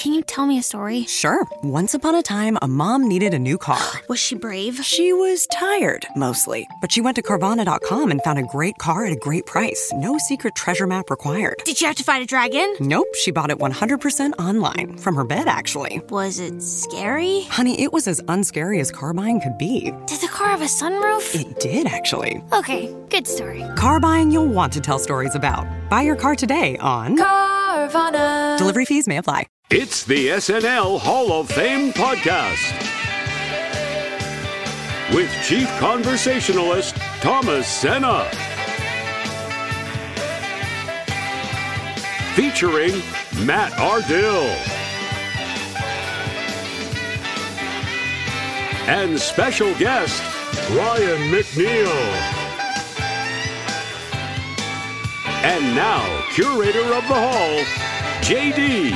Can you tell me a story? Sure. Once upon a time, a mom needed a new car. Was she brave? She was tired, mostly. But she went to Carvana.com and found a great car at a great price. No secret treasure map required. Did she have to fight a dragon? Nope, she bought it 100% online. From her bed, actually. Was it scary? Honey, it was as unscary as car buying could be. Did the car have a sunroof? It did, actually. Okay, good story. Car buying you'll want to tell stories about. Buy your car today on Carvana. Delivery fees may apply. It's the SNL Hall of Fame podcast with chief conversationalist Thomas Senna. Featuring Matt Ardill. And special guest, Ryan McNeil. And now, curator of the hall, JD.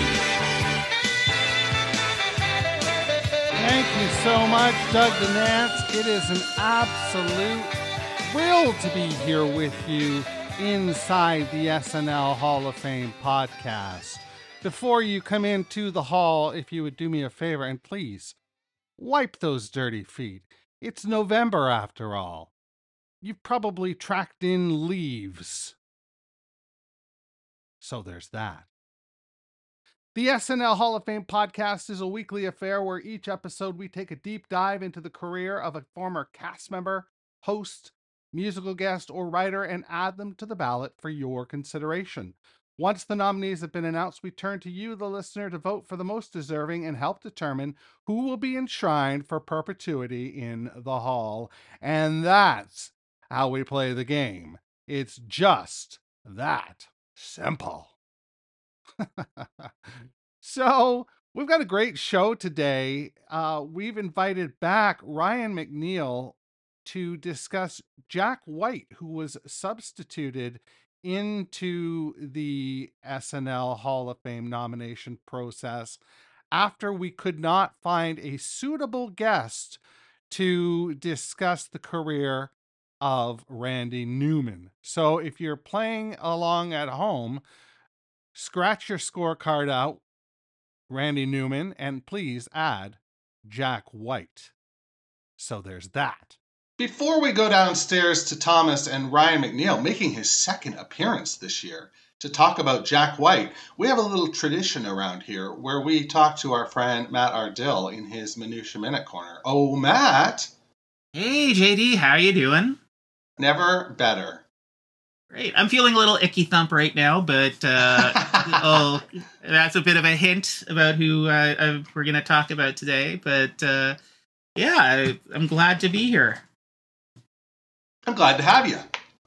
Thank you so much, Doug DeNance. It is an absolute thrill to be here with you inside the SNL Hall of Fame podcast. Before you come into the hall, if you would do me a favor, and please, wipe those dirty feet. It's November after all. You've probably tracked in leaves. So there's that. The SNL Hall of Fame podcast is a weekly affair where each episode we take a deep dive into the career of a former cast member, host, musical guest, or writer and add them to the ballot for your consideration. Once the nominees have been announced, we turn to you, the listener, to vote for the most deserving and help determine who will be enshrined for perpetuity in the hall. And that's how we play the game. It's just that simple. So we've got a great show today. We've invited back Ryan McNeil to discuss Jack White, who was substituted into the SNL Hall of Fame nomination process after we could not find a suitable guest to discuss the career of Randy Newman. So if you're playing along at home, scratch your scorecard out, Randy Newman, and please add Jack White. So there's that. Before we go downstairs to Thomas and Ryan McNeil making his second appearance this year to talk about Jack White, we have a little tradition around here where we talk to our friend Matt Ardill in his Minutia Minute Corner. Oh, Matt! Hey, JD, how you doing? Never better. Great. I'm feeling a little icky thump right now, but that's a bit of a hint about who we're going to talk about today. But I'm glad to be here. I'm glad to have you.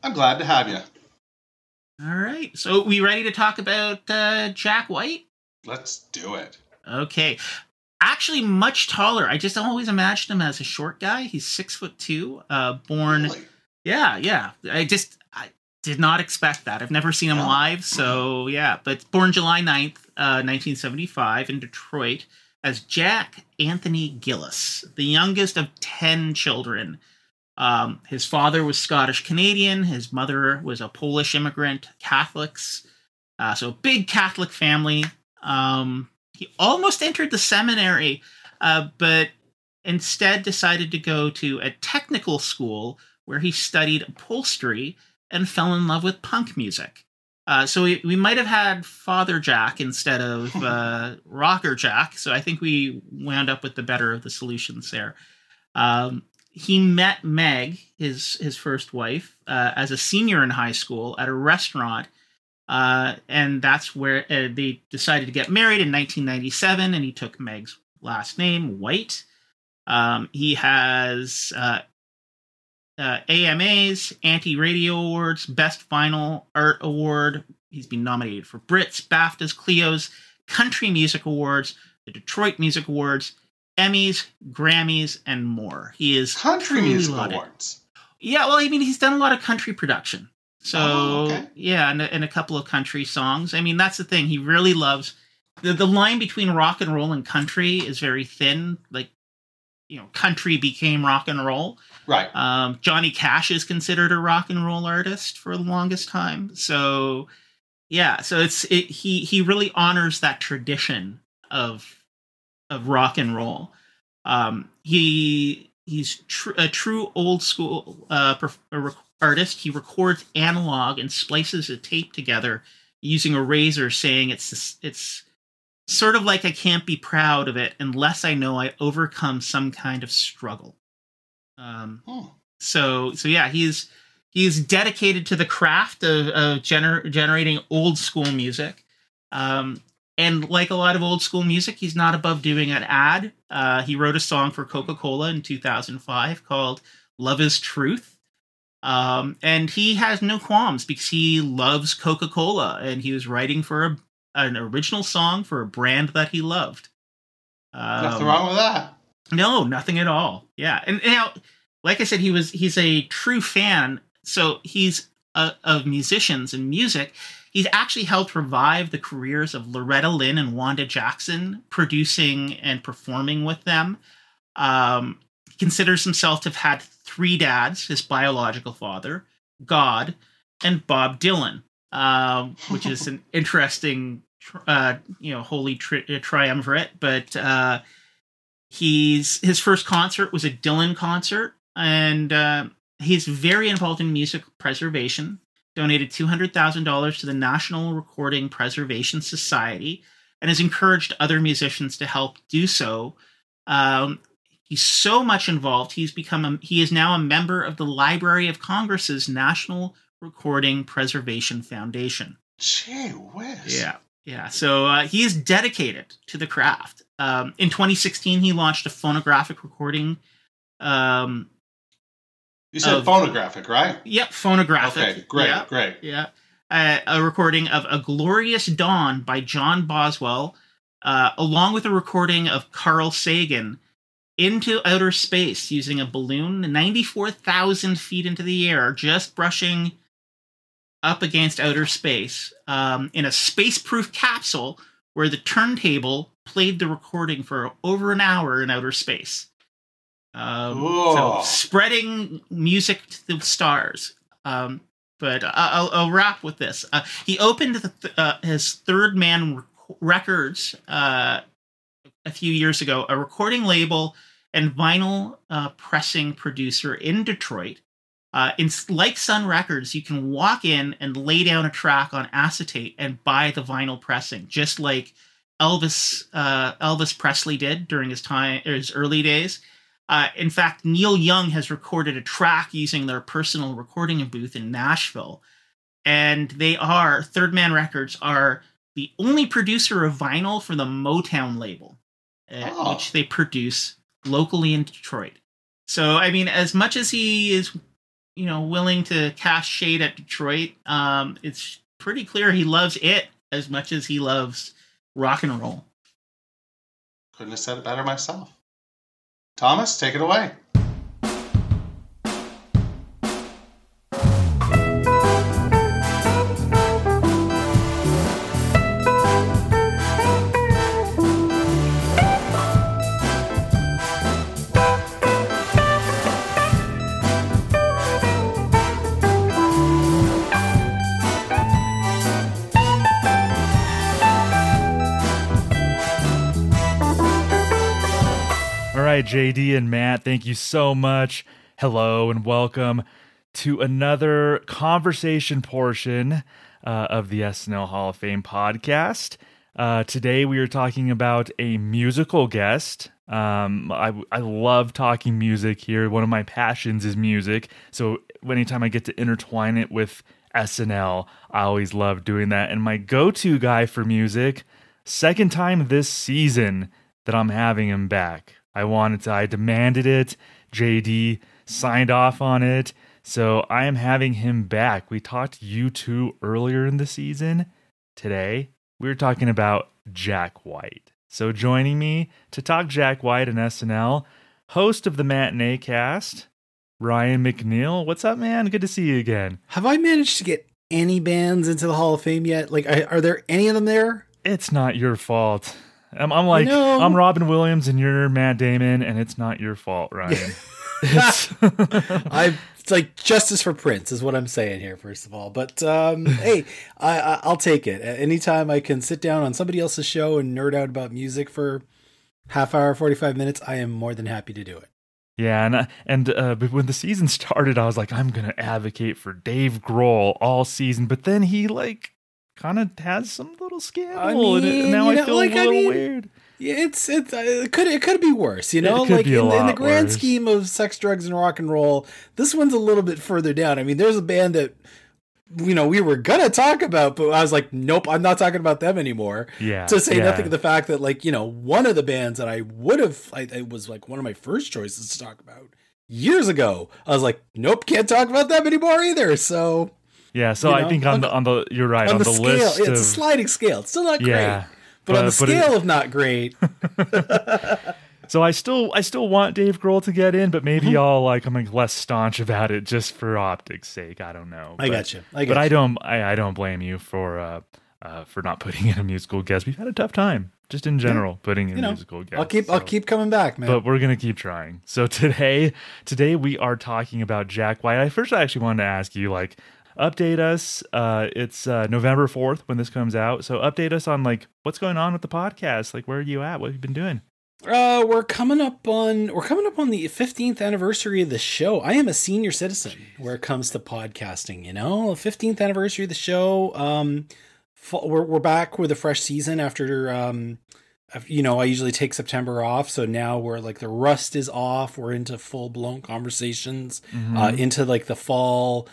All right. So we ready to talk about Jack White? Let's do it. Okay. Actually, much taller. I just always imagined him as a short guy. He's 6'2", born. Really? Yeah. I did not expect that. I've never seen him live, so yeah. But born July 9th, 1975 in Detroit as Jack Anthony Gillis, the youngest of 10 children. His father was Scottish-Canadian. His mother was a Polish immigrant, Catholics. So a big Catholic family. He almost entered the seminary, but instead decided to go to a technical school where he studied upholstery and fell in love with punk music. So we might have had Father Jack instead of Rocker Jack. So I think we wound up with the better of the solutions there. He met Meg, his first wife, as a senior in high school at a restaurant. And that's where they decided to get married in 1997. And he took Meg's last name, White. He has AMAs, Anti-Radio Awards, Best Vinyl Art Award. He's been nominated for Brits, BAFTAs, Clios, Country Music Awards, the Detroit Music Awards, Emmys, Grammys, and more. He is Country Music Awards. Yeah, well, I mean, he's done a lot of country production. So, okay. Yeah, and a couple of country songs. I mean, that's the thing. He really loves... The line between rock and roll and country is very thin. Like, country became rock and roll. Right. Johnny Cash is considered a rock and roll artist for the longest time. So, yeah. So he really honors that tradition of rock and roll. He's a true old school artist. He records analog and splices a tape together using a razor, saying it's sort of like I can't be proud of it unless I know I overcome some kind of struggle. So yeah, he's dedicated to the craft of generating old school music. And like a lot of old school music, he's not above doing an ad. He wrote a song for Coca-Cola in 2005 called Love is Truth. And he has no qualms because he loves Coca-Cola, and he was writing for an original song for a brand that he loved. Nothing wrong with that. No, nothing at all. Yeah. And now, like I said, he's a true fan. So he's of musicians and music. He's actually helped revive the careers of Loretta Lynn and Wanda Jackson, producing and performing with them. He considers himself to have had 3 dads: his biological father, God, and Bob Dylan, which is an interesting, holy triumvirate. But his first concert was a Dylan concert, and he's very involved in music preservation. Donated $200,000 to the National Recording Preservation Society, and has encouraged other musicians to help do so. He's so much involved. He is now a member of the Library of Congress's National Recording Preservation Foundation. Gee whiz. Yeah. So he is dedicated to the craft. In 2016, he launched a phonographic recording. You said phonographic, right? Yep, phonographic. Okay, great. Yeah. A recording of A Glorious Dawn by John Boswell, along with a recording of Carl Sagan, into outer space using a balloon 94,000 feet into the air, just brushing up against outer space, in a space-proof capsule where the turntable played the recording for over an hour in outer space. So spreading music to the stars. But I'll wrap with this. He opened his Third Man Records a few years ago, a recording label and vinyl pressing producer in Detroit. Like Sun Records, you can walk in and lay down a track on acetate and buy the vinyl pressing, just like Elvis Presley did during his early days. In fact, Neil Young has recorded a track using their personal recording booth in Nashville. And Third Man Records are the only producer of vinyl for the Motown label, which they produce locally in Detroit. So, I mean, as much as he is, willing to cast shade at Detroit, it's pretty clear he loves it as much as he loves rock and roll. Couldn't have said it better myself. Thomas, take it away. JD and Matt, thank you so much. Hello and welcome to another conversation portion of the SNL Hall of Fame podcast. Today we are talking about a musical guest. I love talking music here. One of my passions is music. So anytime I get to intertwine it with SNL, I always love doing that. And my go-to guy for music, second time this season that I'm having him back. I demanded it. JD signed off on it. So I am having him back. We talked U2 earlier in the season. Today, we're talking about Jack White. So joining me to talk Jack White and SNL, host of the Matinee Cast, Ryan McNeil. What's up, man? Good to see you again. Have I managed to get any bands into the Hall of Fame yet? Like, are there any of them there? It's not your fault. I'm Robin Williams and you're Matt Damon, and it's not your fault, Ryan. It's like justice for Prince is what I'm saying here, first of all. But hey, I'll take it. Anytime I can sit down on somebody else's show and nerd out about music for half hour, 45 minutes, I am more than happy to do it. Yeah, but when the season started, I was like, I'm gonna advocate for Dave Grohl all season, but then he like kind of has some little scandal, and now I feel a little weird. Yeah, it could be worse, you know. Like in the grand scheme of sex, drugs, and rock and roll, this one's a little bit further down. I mean, there's a band that we were gonna talk about, but I was like, nope, I'm not talking about them anymore. Yeah. To say nothing of the fact that one of the bands that I would have, it was like one of my first choices to talk about years ago. I was like, nope, can't talk about them anymore either. So yeah, so I think on the you're right on the scale, list. It's a sliding scale. It's still not great. But on the scale of not great. So I still want Dave Grohl to get in, but maybe I'm less staunch about it just for optics' sake. I don't know. I got you. But I don't blame you for not putting in a musical guest. We've had a tough time just in general putting in musical guests. I'll keep coming back, man. But we're gonna keep trying. So today we are talking about Jack White. I actually wanted to ask you update us. It's November 4th when this comes out. So update us on what's going on with the podcast. Where are you at? What have you been doing? We're coming up on the 15th anniversary of the show. I am a senior citizen where it comes to podcasting, 15th anniversary of the show. We're back with a fresh season after, I usually take September off. So now we're the rust is off. We're into full blown conversations, into the fall,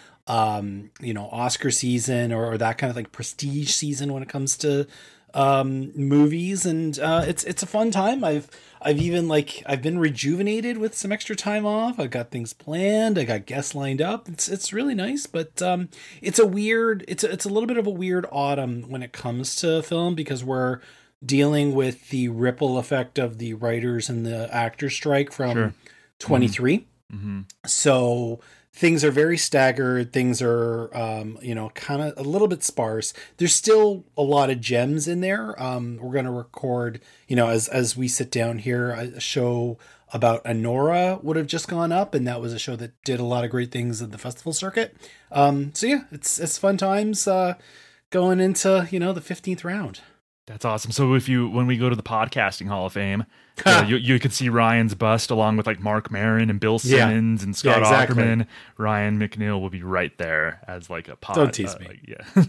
Oscar season or that kind of prestige season when it comes to movies, and it's a fun time. I've been rejuvenated with some extra time off. I've got things planned. I got guests lined up. It's really nice, but it's a little bit of a weird autumn when it comes to film because we're dealing with the ripple effect of the writers and the actors strike from 23. Mm-hmm. So things are very staggered. Things are, kind of a little bit sparse. There's still a lot of gems in there. We're going to record, as we sit down here, a show about Anora would have just gone up, and that was a show that did a lot of great things at the festival circuit. So yeah, it's fun times going into, the 15th round. That's awesome. So when we go to the Podcasting Hall of Fame, you could see Ryan's bust along with Mark Maron and Bill Simmons and Scott Aukerman. Ryan McNeil will be right there as a pod. Don't tease me.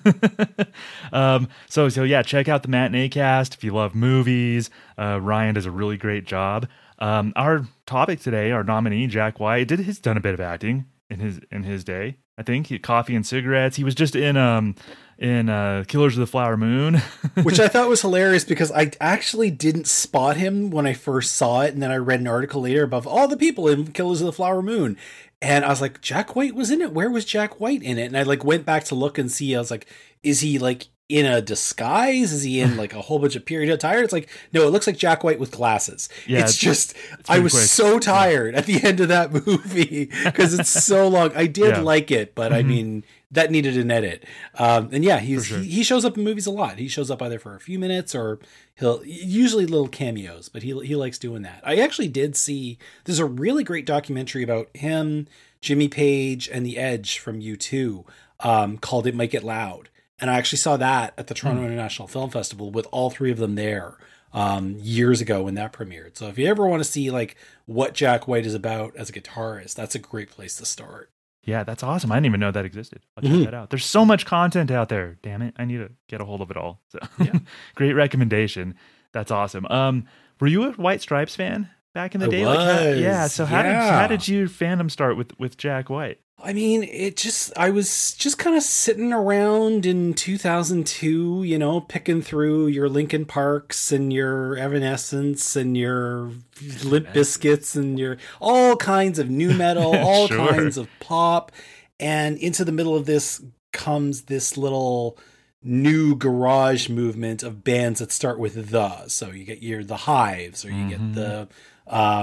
So yeah, check out the Matinee Cast if you love movies. Ryan does a really great job. Our topic today, our nominee Jack White, he's done a bit of acting in his day. I think Coffee and Cigarettes. He was just in Killers of the Flower Moon, which I thought was hilarious because I actually didn't spot him when I first saw it, and then I read an article later about all the people in Killers of the Flower Moon, and I was like, Jack White was in it. Where was Jack White in it? And I went back to look and see. I was like, is he in a disguise? Is he in a whole bunch of period attire? It's no, it looks like Jack White with glasses. Yeah, it's I was so tired at the end of that movie because it's so long. I did like it, but I mean, that needed an edit. And yeah, he shows up in movies a lot. He shows up either for a few minutes or he'll usually little cameos, but he likes doing that. I actually did see, there's a really great documentary about him, Jimmy Page, and The Edge from U2 called It Might Get Loud. And I actually saw that at the Toronto International Film Festival with all three of them there years ago when that premiered. So if you ever want to see what Jack White is about as a guitarist, that's a great place to start. Yeah, that's awesome. I didn't even know that existed. I'll check that out. There's so much content out there. Damn it. I need to get a hold of it all. So great recommendation. That's awesome. Were you a White Stripes fan back in the day? So how did your fandom start with Jack White? I mean, I was just kind of sitting around in 2002, picking through your Linkin Parks and your Evanescence and your Limp Bizkits and your all kinds of new metal, all kinds of pop. And into the middle of this comes this little new garage movement of bands that start with the. So you get the Hives, or you get the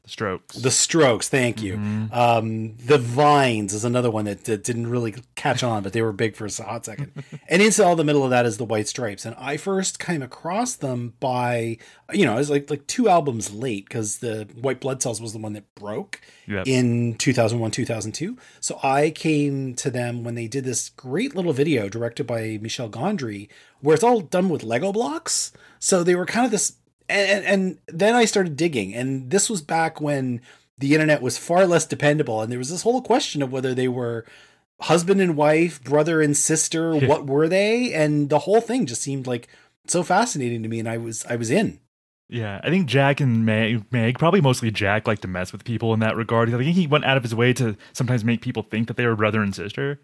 The Strokes. The Strokes, thank you. The Vines is another one that didn't really catch on, but they were big for a hot second. And into all the middle of that is the White Stripes. And I first came across them by, I was like 2 albums late, because the White Blood Cells was the one that broke in 2001, 2002. So I came to them when they did this great little video directed by Michel Gondry, where it's all done with Lego blocks. So they were kind of this... And then I started digging, and this was back when the internet was far less dependable, and there was this whole question of whether they were husband and wife, brother and sister, what were they? And the whole thing just seemed like so fascinating to me, and I was in. Yeah, I think Jack and Meg, probably mostly Jack, like to mess with people in that regard. I think he went out of his way to sometimes make people think that they were brother and sister.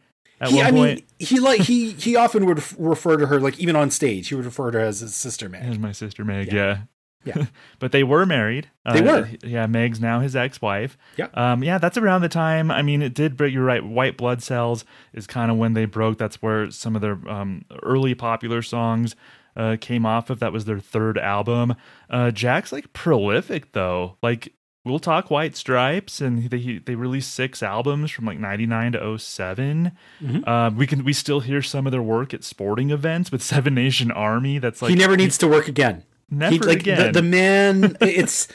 He often would refer to her, like even on stage, he would refer to her as his sister Meg. As my sister Meg, yeah. Yeah. But they were married. They were. Yeah, Meg's now his ex-wife. Yeah. Yeah, that's around the time. I mean, it did break. You're right. White Blood Cells is kind of when they broke. That's where some of their early popular songs came off of. That was their third album. Jack's like prolific though. Like, we'll talk White Stripes, and they released 6 albums from like 99 to 07. We still hear some of their work at sporting events with Seven Nation Army. That's like he never needs to work again. Never again. The man, it's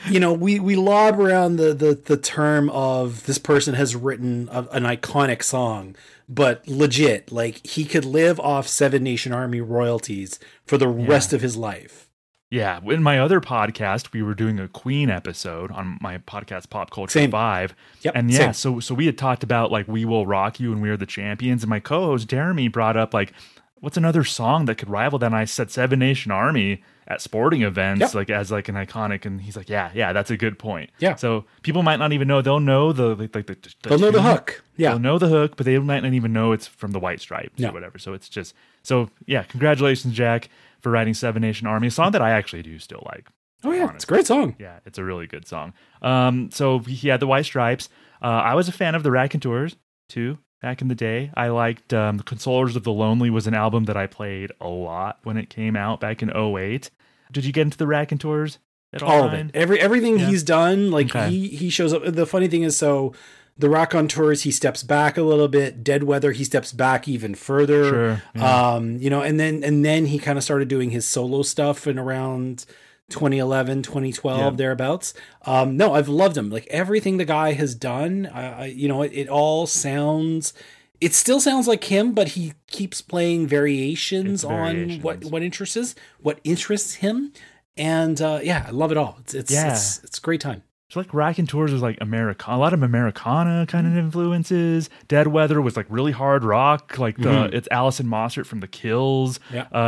we lob around the term of this person has written an iconic song, but legit, like he could live off Seven Nation Army royalties for the rest of his life. Yeah, in my other podcast, we were doing a Queen episode on my podcast, Pop Culture 5. Yep, and so we had talked about like We Will Rock You and We Are the Champions, and my co-host Jeremy brought up like, what's another song that could rival that? And I said Seven Nation Army at sporting events, like as like an iconic, and he's like, yeah, that's a good point. Yeah. So people might not even know. They'll know they'll know the hook. Yeah. They'll know the hook, but they might not even know it's from the White Stripes or whatever. So it's just congratulations, Jack, for writing Seven Nation Army, a song that I actually do still like. Oh yeah, it's a great song. Yeah, it's a really good song. So he had the White Stripes. I was a fan of the Raconteurs too. Back in the day, I liked The Consolers of the Lonely was an album that I played a lot when it came out back in 2008. Did you get into the Raconteurs at all? All of it. Everything he's done, like he shows up. The funny thing is, so the Raconteurs, he steps back a little bit. Dead Weather, he steps back even further. Sure. Yeah. And then he kind of started doing his solo stuff in around 2011, 2012, thereabouts. No, I've loved him. Like everything the guy has done, it all sounds, it still sounds like him, but he keeps playing variations on what interests him. And I love it all. It's a great time. It's like Raconteurs was like a lot of Americana kind of influences. Dead Weather was like really hard rock, like it's Alison Mossert from The Kills,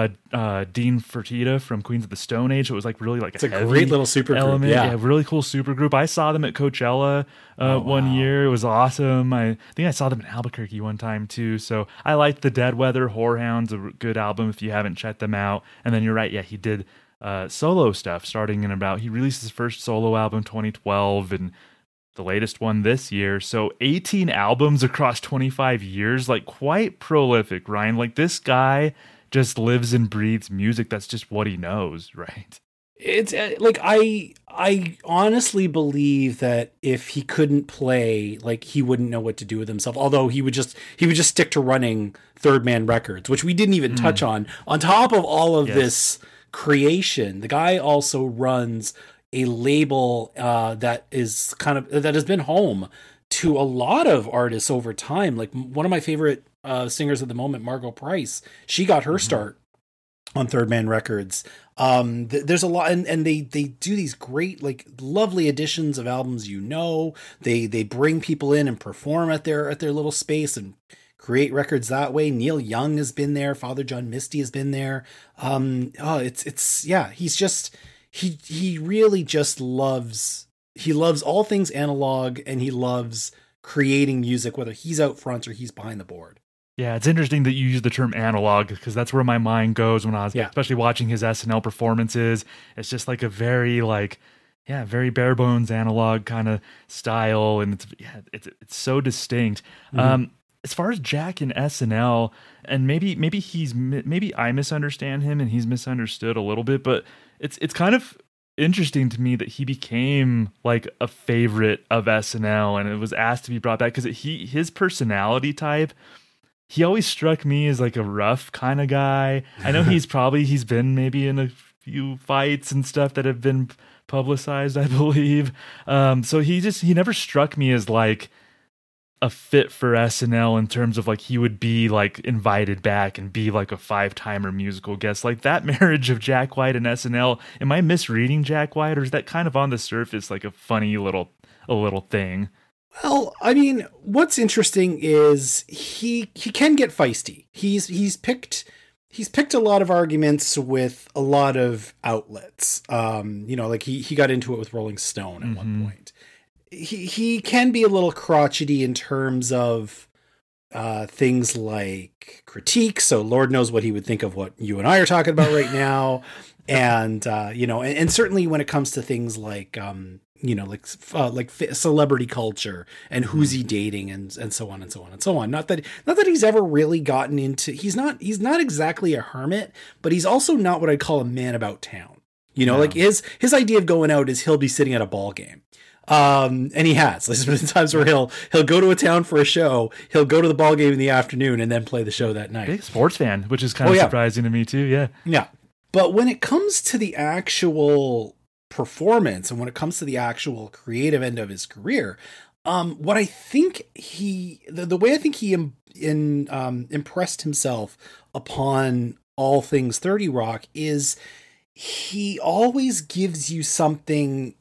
Dean Fertitta from Queens of the Stone Age. So it was like really like it's a great little super group. Yeah, really cool super group. I saw them at Coachella one year. It was awesome. I think I saw them in Albuquerque one time too. So I liked the Dead Weather. Whorehound's a good album if you haven't checked them out. And then you're right, he did solo stuff starting in he released his first solo album 2012 and the latest one this year. So 18 albums across 25 years, like quite prolific, Ryan. Like this guy just lives and breathes music. That's just what he knows, right? It's like I honestly believe that if he couldn't play, like he wouldn't know what to do with himself. Although he would just stick to running Third Man Records, which we didn't even touch on. On top of all of this creation, the guy also runs a label that has been home to a lot of artists over time. Like one of my favorite singers at the moment, Margot Price, she got her start on Third Man Records. There's a lot, and they do these great, like lovely editions of albums. They bring people in and perform at their little space and create records that way. Neil Young has been there. Father John Misty has been there. He's just, he really just loves all things analog, and he loves creating music, whether he's out front or he's behind the board. Yeah, it's interesting that you use the term analog because that's where my mind goes when I was especially watching his SNL performances. It's just like a very very bare bones analog kind of style, and it's so distinct. As far as Jack and SNL, and maybe I misunderstand him and he's misunderstood a little bit, but it's kind of interesting to me that he became like a favorite of SNL and it was asked to be brought back because his personality type, he always struck me as like a rough kind of guy. I know he's been maybe in a few fights and stuff that have been publicized, I believe. So he never struck me as like a fit for SNL in terms of like he would be like invited back and be like a 5-timer musical guest. Like that marriage of Jack White and SNL, am I misreading Jack White, or is that kind of on the surface like a funny little thing? Well, I mean, what's interesting is he can get feisty. He's picked a lot of arguments with a lot of outlets. Like he got into it with Rolling Stone at one point. He can be a little crotchety in terms of things like critique. So Lord knows what he would think of what you and I are talking about right now. And certainly when it comes to things like, like celebrity culture and who's he dating and so on and so on and so on. Not that he's ever really gotten into, he's not exactly a hermit, but he's also not what I'd call a man about town. Like his idea of going out is he'll be sitting at a ball game. And he has. There's been times where he'll go to a town for a show, he'll go to the ball game in the afternoon and then play the show that night. Big sports fan, which is kind of surprising to me too. Yeah. Yeah. But when it comes to the actual performance and when it comes to the actual creative end of his career, what I think the way I think he impressed himself upon all things 30 Rock is he often gives you something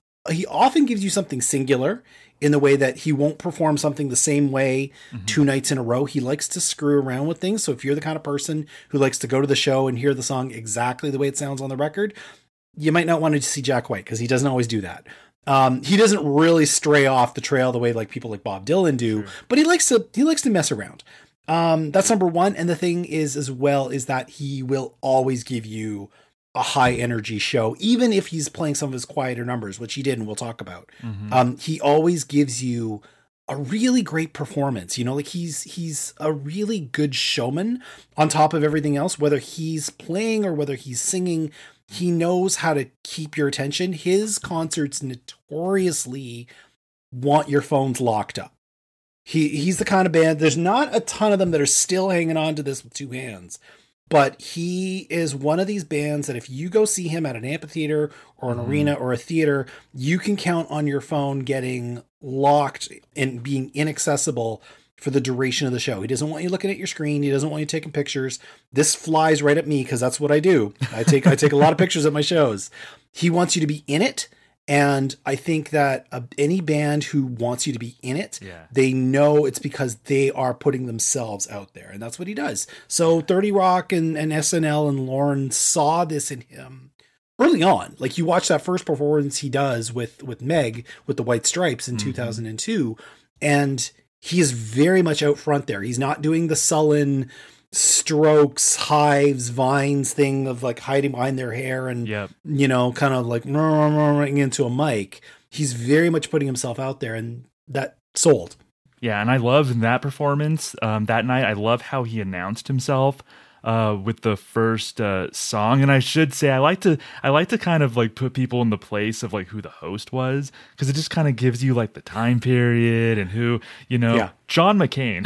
singular in the way that he won't perform something the same way 2 nights in a row. He likes to screw around with things. So if you're the kind of person who likes to go to the show and hear the song exactly the way it sounds on the record, you might not want to see Jack White because he doesn't always do that. He doesn't really stray off the trail the way like people like Bob Dylan do, but he likes to mess around. That's number one. And the thing is as well is that he will always give you a high energy show, even if he's playing some of his quieter numbers, which he did, and we'll talk about. He always gives you a really great performance. Like he's a really good showman on top of everything else, whether he's playing or whether he's singing. He knows how to keep your attention. His concerts notoriously want your phones locked up. He's the kind of band, there's not a ton of them that are still hanging on to this with 2 hands. But he is one of these bands that if you go see him at an amphitheater or an arena or a theater, you can count on your phone getting locked and being inaccessible for the duration of the show. He doesn't want you looking at your screen. He doesn't want you taking pictures. This flies right at me because that's what I do. I take a lot of pictures at my shows. He wants you to be in it. And I think that any band who wants you to be in it, they know it's because they are putting themselves out there. And that's what he does. So 30 Rock and SNL and Lorne saw this in him early on. Like you watch that first performance he does with Meg, with the White Stripes in 2002. And he is very much out front there. He's not doing the sullen Strokes, Hives, Vines thing of like hiding behind their hair and, kind of like into a mic. He's very much putting himself out there, and that sold. Yeah. And I love in that performance that night, I love how he announced himself with the first song. And I should say, I like to kind of like put people in the place of like who the host was, because it just kind of gives you like the time period and who, John McCain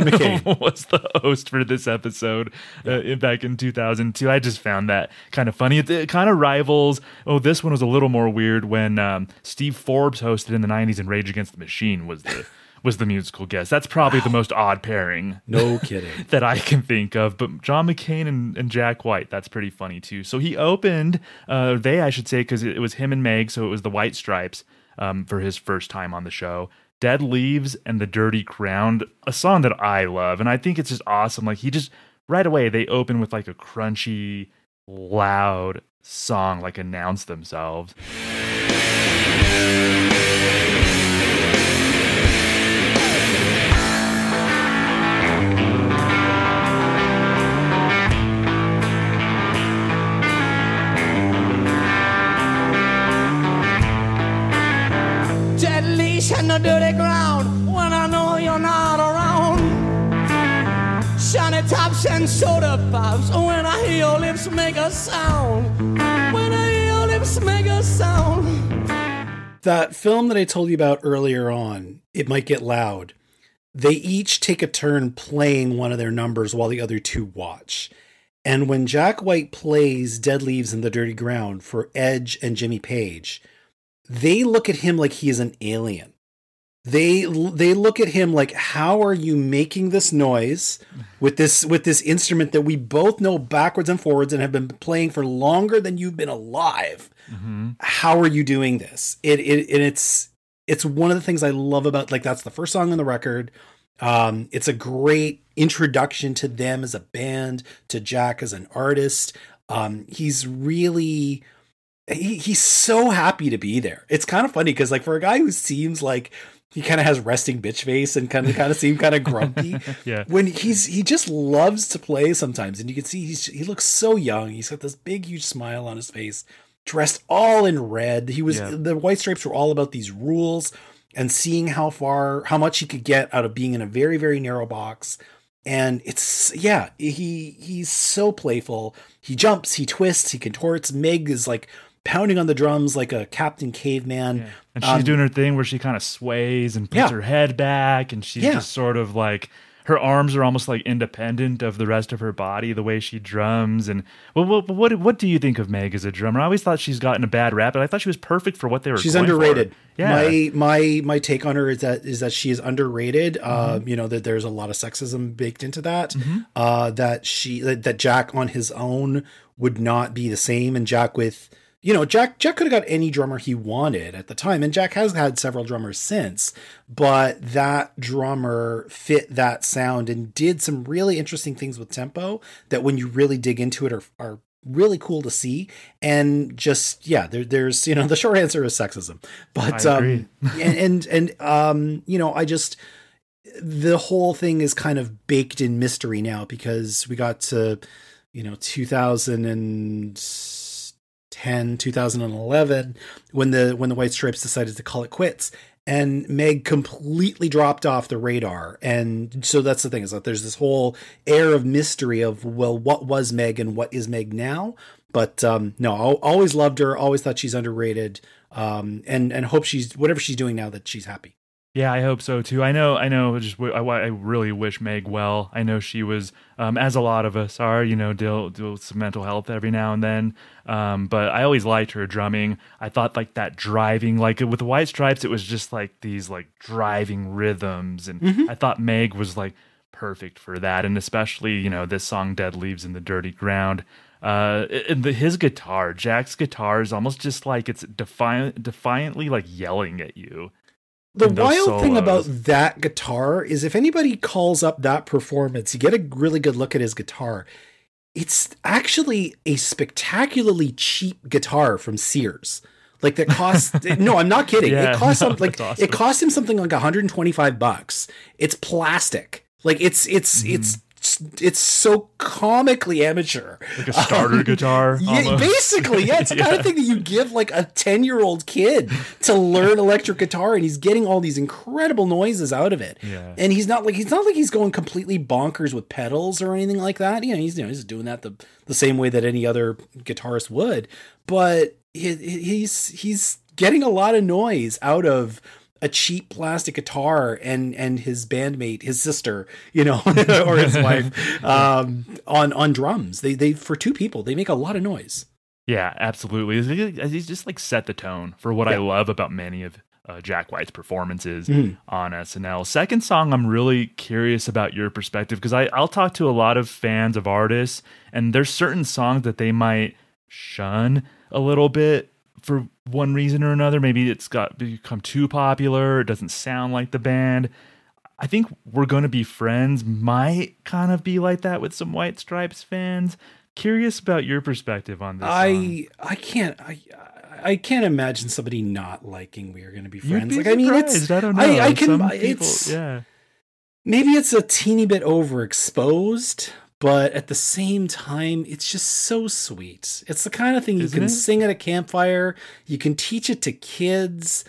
was the host for this episode back in 2002. I just found that kind of funny. It kind of rivals. This one was a little more weird when Steve Forbes hosted in the 90s and Rage Against the Machine was the musical guest. That's probably the most odd pairing. No kidding. that I can think of. But John McCain and Jack White, that's pretty funny too. So he opened, I should say, because it was him and Meg, so it was the White Stripes for his first time on the show. Dead Leaves and The Dirty Crown, a song that I love. And I think it's just awesome. Like he just, right away, they open with like a crunchy, loud song, like announce themselves. And the dirty ground when I know you're not around. Shiny tops and soda pops when I hear your lips make a sound. When I hear your lips make a the sound. That film that I told you about earlier on, It Might Get Loud, they each take a turn playing one of their numbers while the other two watch. And when Jack White plays Dead Leaves in the Dirty Ground for Edge and Jimmy Page, they look at him like he is an alien. They look at him like, how are you making this noise with this instrument that we both know backwards and forwards and have been playing for longer than you've been alive? Mm-hmm. How are you doing this? It's one of the things I love about, like, that's the first song on the record. It's a great introduction to them as a band, to Jack as an artist. He's really, he's so happy to be there. It's kind of funny because, like, for a guy who seems like he kind of has resting bitch face and kind of seem kind of grumpy, yeah, when he just loves to play sometimes, and you can see he looks so young. He's got this big huge smile on his face, dressed all in red. The White Stripes were all about these rules and seeing how much he could get out of being in a very, very narrow box. And he's so playful. He jumps, he twists, he contorts. Meg is like pounding on the drums like a Captain Caveman. Yeah. And she's doing her thing where she kind of sways and puts her head back, and she's just sort of like, her arms are almost like independent of the rest of her body, the way she drums. And what do you think of Meg as a drummer? I always thought she's gotten a bad rap, but I thought she was perfect for what they were. She's going underrated. For. Yeah. My take on her is that she is underrated. Mm-hmm. That there's a lot of sexism baked into that. Mm-hmm. That Jack on his own would not be the same, and Jack with. Jack could have got any drummer he wanted at the time, and Jack has had several drummers since, but that drummer fit that sound and did some really interesting things with tempo that when you really dig into it are really cool to see. And just, there's, the short answer is sexism, but, I agree. I just, the whole thing is kind of baked in mystery now because we got to, 2011 when the White Stripes decided to call it quits, and Meg completely dropped off the radar. And so that's the thing, is that there's this whole air of mystery of, well, what was Meg and what is Meg now? But no, I always loved her, always thought she's underrated, and hope whatever she's doing now, that she's happy. Yeah, I hope so too. I know. I really wish Meg well. I know she was, as a lot of us are, deal with some mental health every now and then. But I always liked her drumming. I thought like that driving, like with the White Stripes, it was just like these like driving rhythms, and I thought Meg was like perfect for that. And especially, this song "Dead Leaves in the Dirty Ground." His guitar, Jack's guitar, is almost just like it's defiantly like yelling at you. The wild thing about that guitar is if anybody calls up that performance, you get a really good look at his guitar. It's actually a spectacularly cheap guitar from Sears. Like that cost, no, I'm not kidding. Yeah, it cost him awesome. It cost him something like $125. It's plastic. Like it's so comically amateur. Like a starter guitar. Yeah, basically, yeah. It's the kind of thing that you give like a 10-year-old kid to learn electric guitar, and he's getting all these incredible noises out of it. Yeah. And he's not like he's going completely bonkers with pedals or anything like that. He's doing that the same way that any other guitarist would. But he's getting a lot of noise out of a cheap plastic guitar and his bandmate, his sister, or his wife, on drums. They for two people, they make a lot of noise. Yeah, absolutely. He's just like set the tone for what I love about many of Jack White's performances on SNL. Second song, I'm really curious about your perspective, because I'll talk to a lot of fans of artists, and there's certain songs that they might shun a little bit for one reason or another. Maybe it's become too popular. It doesn't sound like the band. I think We're Gonna Be Friends might kind of be like that with some White Stripes fans. Curious about your perspective on this song. I can't imagine somebody not liking We Are Gonna Be Friends. You'd be surprised. I don't know. Maybe it's a teeny bit overexposed, but at the same time, it's just so sweet. It's the kind of thing you can sing at a campfire. You can teach it to kids.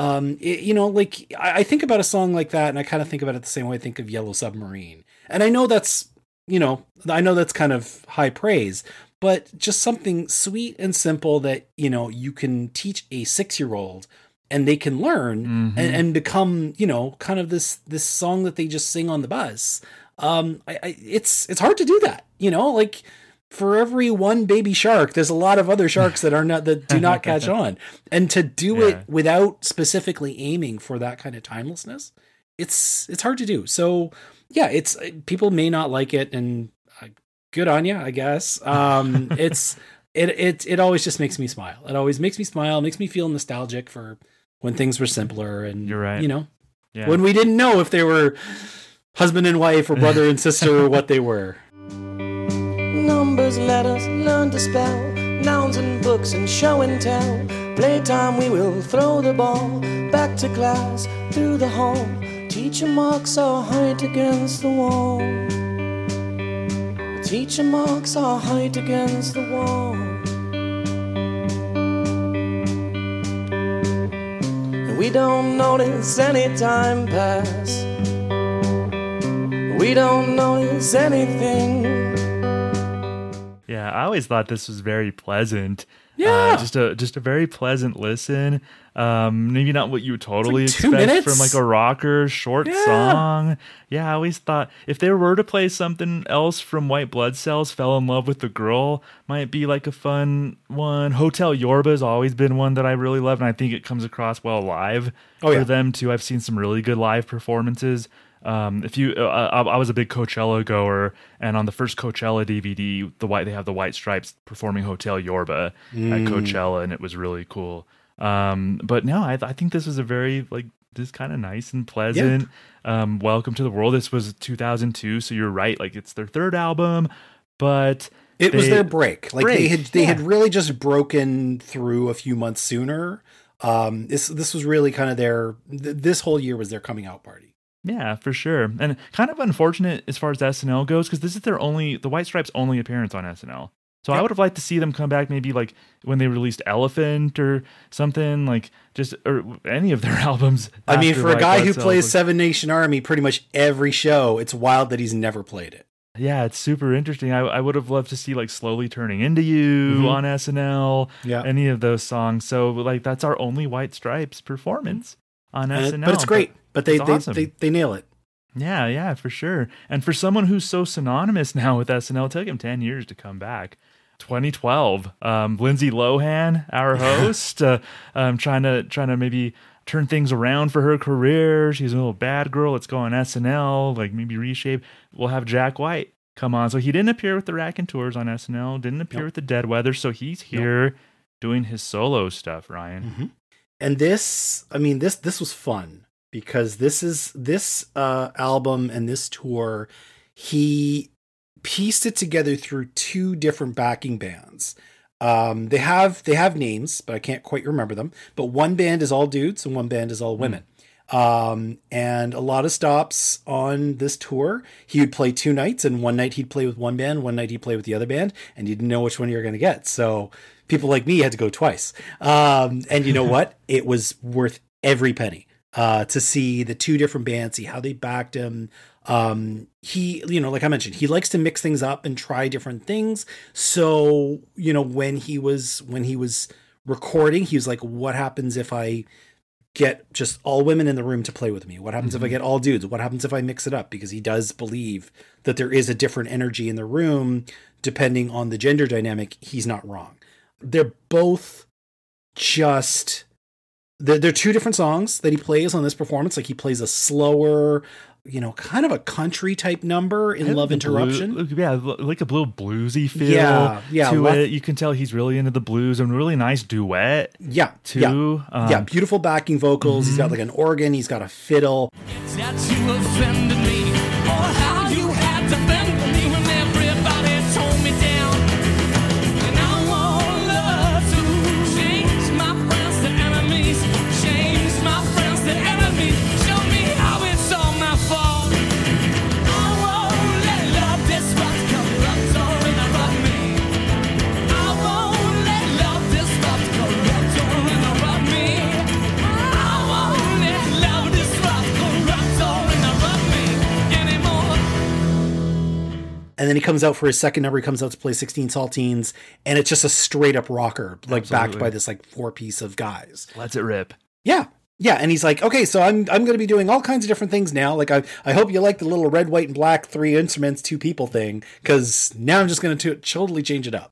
I think about a song like that, and I kind of think about it the same way I think of Yellow Submarine. And I know that's kind of high praise, but just something sweet and simple that, you know, you can teach a 6-year-old and they can learn and become, you know, kind of this song that they just sing on the bus. It's hard to do that, you know, like for every one baby shark, there's a lot of other sharks that do not catch on, and to do it without specifically aiming for that kind of timelessness, it's hard to do. So yeah, it's people may not like it, and good on you, I guess. It always just makes me smile. It always makes me smile, makes me feel nostalgic for when things were simpler, and you're right. You know, when we didn't know if they were husband and wife or brother and sister or what they were. Numbers, letters, learn to spell, nouns and books and show and tell. Playtime, we will throw the ball back to class through the hall. Teacher marks our height against the wall. Teacher marks our height against the wall. And we don't notice any time pass. We don't notice anything. Yeah, I always thought this was very pleasant. Yeah, just a very pleasant listen. Maybe not what you would totally like expect from like a rocker short song. Yeah, I always thought if they were to play something else from White Blood Cells, Fell in Love with the Girl might be like a fun one. Hotel Yorba has always been one that I really love, and I think it comes across well live for them too. I've seen some really good live performances. I was a big Coachella goer, and on the first Coachella DVD, they have the White Stripes performing Hotel Yorba at Coachella, and it was really cool. But no, I think this was a very this kind of nice and pleasant. Welcome to the World. This was 2002, so you're right. Like it's their third album, but it was their break. Like they had really just broken through a few months sooner. This was really kind of this whole year was their coming out party. Yeah, for sure. And kind of unfortunate as far as SNL goes, because this is the White Stripes' only appearance on SNL. So I would have liked to see them come back maybe like when they released Elephant or something, or any of their albums. I mean, for a guy who plays Seven Nation Army pretty much every show, it's wild that he's never played it. Yeah, it's super interesting. I would have loved to see like Slowly Turning Into You on SNL, any of those songs. So like that's our only White Stripes performance on SNL. But it's great. But they nail it. Yeah, for sure. And for someone who's so synonymous now with SNL, it took him 10 years to come back. 2012, Lindsay Lohan, our host, trying to maybe turn things around for her career. She's a little bad girl. Let's go on SNL, like maybe reshape. We'll have Jack White come on. So he didn't appear with the Raconteurs on SNL, didn't appear with the Dead Weather. So he's here doing his solo stuff, Ryan. Mm-hmm. And this was fun. Because this album and this tour, he pieced it together through 2 different backing bands. They have names, but I can't quite remember them. But one band is all dudes and one band is all women. And a lot of stops on this tour. He would play 2 nights, and one night he'd play with one band, one night he'd play with the other band, and you didn't know which one you were going to get. So people like me had to go twice. And you know what? It was worth every penny. To see the 2 different bands, see how they backed him. He, like I mentioned, he likes to mix things up and try different things. So, when he was recording, he was like, what happens if I get just all women in the room to play with me? What happens if I get all dudes? What happens if I mix it up? Because he does believe that there is a different energy in the room depending on the gender dynamic. He's not wrong. They're both just... There are 2 different songs that he plays on this performance. Like he plays a slower, kind of a country type number in Love Interruption. Like a little bluesy feel to it. You can tell he's really into the blues, and a really nice duet. Too. Beautiful backing vocals. He's got like an organ. He's got a fiddle. It's that you offended me, or how you had to bend me when everybody told me down. And I want love to change my friends to enemies, change my friends to enemies. Show me how it's all my fault. I won't let love disrupt, corrupt, or interrupt me. I won't let love disrupt, corrupt, or interrupt me. I won't let love disrupt, corrupt, or interrupt me. comes out for his second number. He comes out to play 16 Saltines, and it's just a straight up rocker, like backed by this like 4-piece of guys. Let's it rip. Yeah. Yeah, and he's like, okay, so I'm going to be doing all kinds of different things now. Like, I hope you like the little red, white, and black 3 instruments, 2 people thing, because now I'm just going to totally change it up.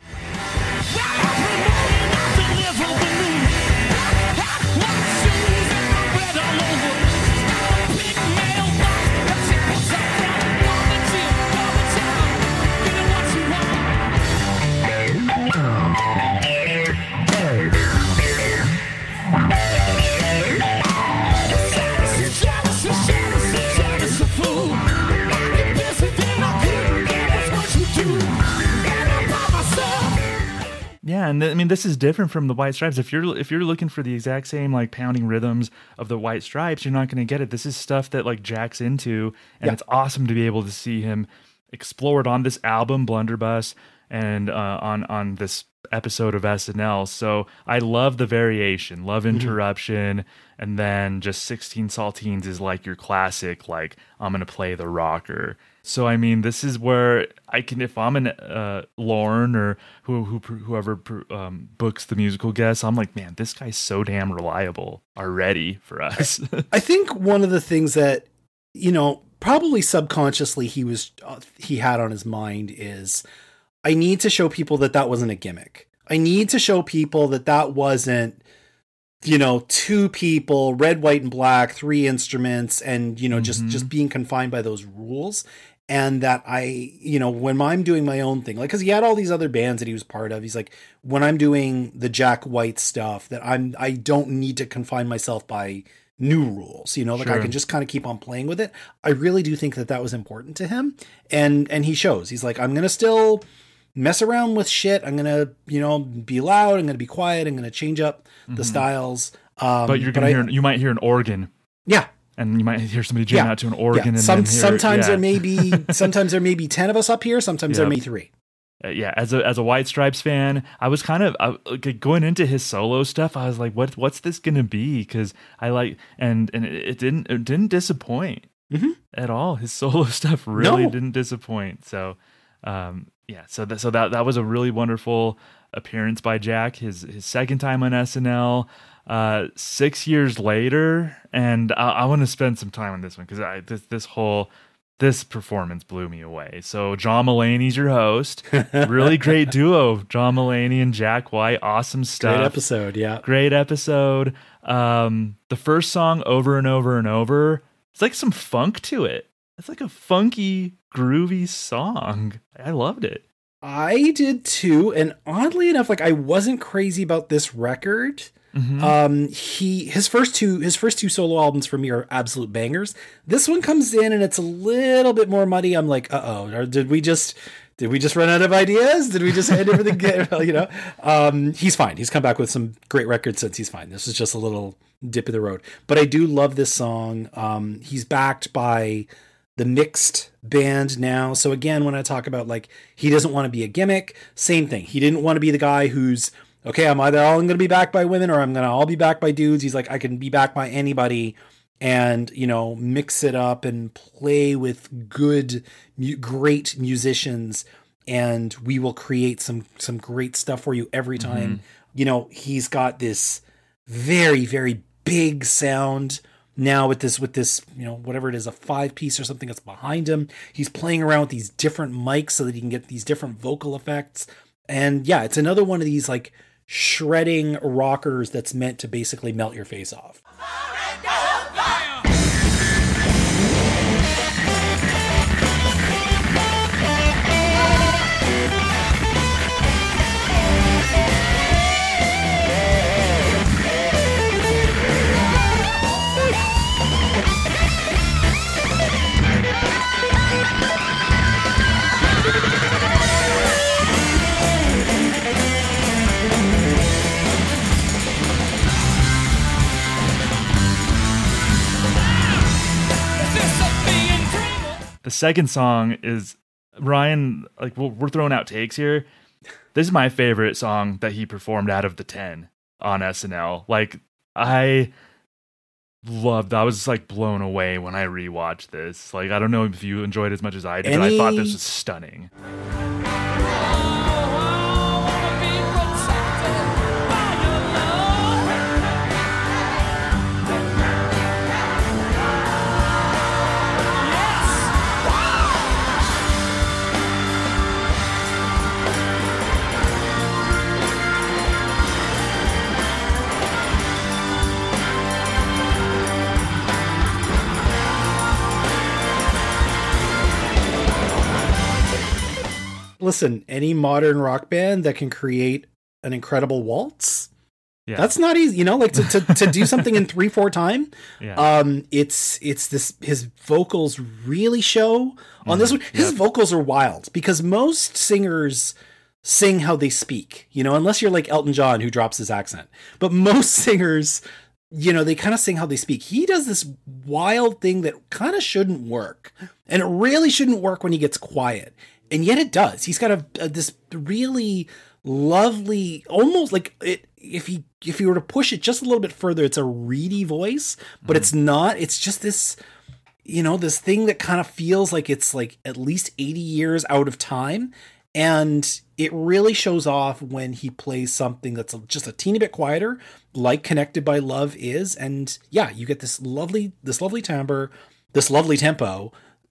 Yeah, and I mean, this is different from the White Stripes. If you're looking for the exact same like pounding rhythms of the White Stripes, you're not going to get it. This is stuff that like Jack's into, and it's awesome to be able to see him explore it on this album, Blunderbuss, and on this episode of SNL. So I love the variation, love Interruption, and then just 16 Saltines is like your classic, like, I'm going to play the rocker. So, I mean, this is where I can, if I'm an Lorne or whoever books the musical guests, I'm like, man, this guy's so damn reliable already for us. I think one of the things that, you know, probably subconsciously he had on his mind is, I need to show people that wasn't a gimmick. I need to show people that wasn't, you know, 2 people, red, white, and black, 3 instruments, and, you know, just being confined by those rules. And that I, you know, when I'm doing my own thing, like, cause he had all these other bands that he was part of. He's like, when I'm doing the Jack White stuff, that I don't need to confine myself by new rules, you know, like I can just kind of keep on playing with it. I really do think that was important to him. And he shows, he's like, I'm going to still mess around with shit. I'm going to, you know, be loud. I'm going to be quiet. I'm going to change up the styles. But you're going to hear, you might hear an organ. Yeah. And you might hear somebody jam out to an organ. Yeah. And sometimes there may be 10 of us up here. Sometimes there may be 3. Yeah, as a White Stripes fan, I was kind of going into his solo stuff. I was like, what's this gonna be? Because I like, and it didn't disappoint at all. His solo stuff really didn't disappoint. So, so that was a really wonderful appearance by Jack. His second time on SNL. 6 years later, and I want to spend some time on this one because this performance blew me away. So John Mulaney's your host. Really great duo, John Mulaney and Jack White. Awesome stuff. Great episode, yeah. Great episode. The first song, Over and Over and Over, it's like some funk to it. It's like a funky, groovy song. I loved it. I did too, and oddly enough, like I wasn't crazy about this record. His first two solo albums for me are absolute bangers. This one comes in and it's a little bit more muddy. I'm like, did we just run out of ideas? Did we just end everything? You know, he's fine. He's come back with some great records since. He's fine. This is just a little dip in the road, but I do love this song. He's backed by the Mixed band now. So again, when I talk about like, he doesn't want to be a gimmick, same thing. He didn't want to be the guy who's, okay, I'm either all going to be backed by women or I'm going to all be backed by dudes. He's like, I can be backed by anybody and, you know, mix it up and play with great musicians. And we will create some great stuff for you every time. You know, he's got this very, very big sound now with this, you know, whatever it is, a 5-piece or something that's behind him. He's playing around with these different mics so that he can get these different vocal effects. And yeah, it's another one of these like shredding rockers that's meant to basically melt your face off. The second song is Ryan, like we're throwing out takes here. This is my favorite song that he performed out of the 10 on SNL. Like loved. I was like blown away when I rewatched this. Like, I don't know if you enjoyed it as much as I did, but I thought this was stunning. Listen, any modern rock band that can create an incredible waltz, Yeah. that's not easy, you know, like to do something in 3/4 time. Yeah. It's this, his vocals really show on this one. His vocals are wild because most singers sing how they speak, you know, unless you're like Elton John who drops his accent. But most singers, you know, they kind of sing how they speak. He does this wild thing that kind of shouldn't work. And it really shouldn't work when he gets quiet. And yet it does. He's got this really lovely, almost like it. If you were to push it just a little bit further, it's a reedy voice, but it's not. It's just this, you know, this thing that kind of feels like it's like at least 80 years out of time. And it really shows off when he plays something that's just a teeny bit quieter, like Connected by Love is. And yeah, you get this lovely timbre, this lovely tempo.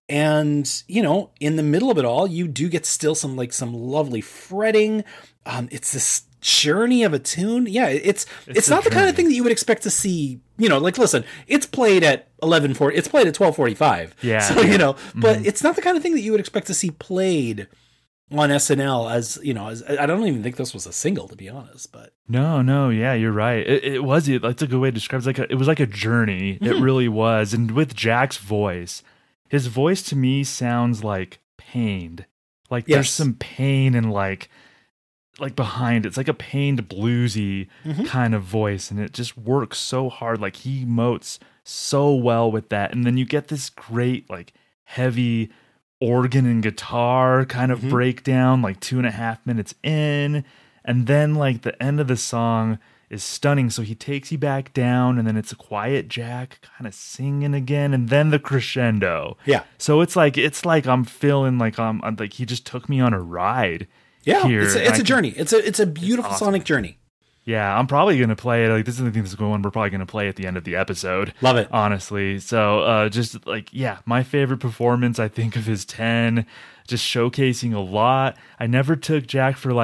And, you know, in the middle of it all, you do get still some lovely fretting. It's this journey of a tune. Yeah, it's not the kind of thing that you would expect to see, you know, like, listen, it's played at 11:40, it's played at 12:45. Yeah. So, you know, but it's not the kind of thing that you would expect to see played on SNL as, you know, as I don't even think this was a single, to be honest, but No, yeah, you're right. That's a good way to describe it. It was like a journey. It really was. And with Jack's voice, his voice to me sounds like pained. Like there's some pain and like behind it. It's like a pained bluesy kind of voice, and it just works so hard. Like he emotes so well with that. And then you get this great like heavy organ and guitar kind of breakdown like 2.5 minutes in, and then like the end of the song is stunning. So he takes you back down, and then it's a quiet Jack kind of singing again, and then the crescendo. Yeah. So it's like I'm feeling like I'm like he just took me on a ride. Yeah, here, it's a journey. It's a beautiful sonic journey. Yeah, I'm probably gonna play it. Like this is the thing that's going on. We're probably gonna play at the end of the episode. Love it, honestly. So just like my favorite performance I think of is 10. Just showcasing a lot. I never took Jack for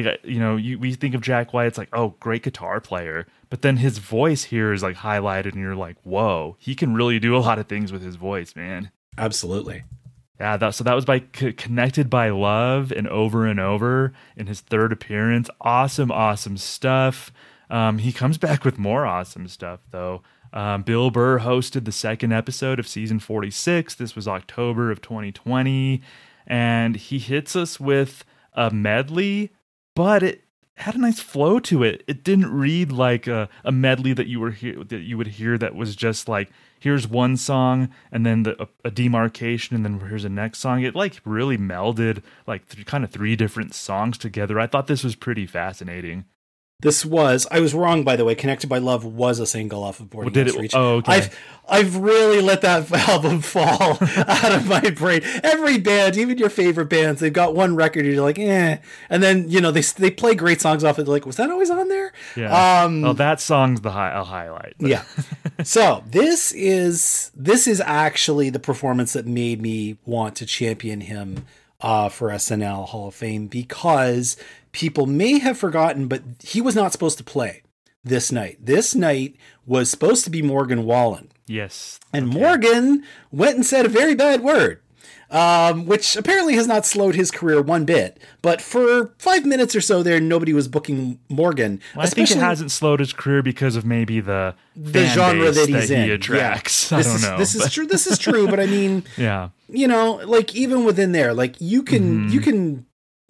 we think of Jack White, it's like, oh, great guitar player, but then his voice here is like highlighted, and you're like, whoa, he can really do a lot of things with his voice, man. Absolutely. Yeah, that was by Connected by Love and Over in his third appearance. Awesome stuff. He comes back with more awesome stuff though. Bill Burr hosted the second episode of season 46. This was October of 2020. And he hits us with a medley, but it had a nice flow to it. It didn't read like a medley that you would hear that was just like, here's one song and then a demarcation and then here's the next song. It like really melded like three different songs together. I thought this was pretty fascinating. I was wrong, by the way. Connected by Love was a single off of Boarding House Reach. Oh, okay. I've really let that album fall out of my brain. Every band, even your favorite bands, they've got one record and you're like, eh. And then, you know, they play great songs off it. They're like, was that always on there? Yeah. Well, that song's I'll highlight. But. Yeah. So this is actually the performance that made me want to champion him for SNL Hall of Fame, because people may have forgotten, but he was not supposed to play this night. This night was supposed to be Morgan Wallen. Yes. And Morgan went and said a very bad word, which apparently has not slowed his career one bit. But for 5 minutes or so there, nobody was booking Morgan. Well, I think it hasn't slowed his career because of maybe the genre that he's in. He attracts. Yeah. I don't know. This is true. This is true. But I mean, yeah, you know, like even within there, like you can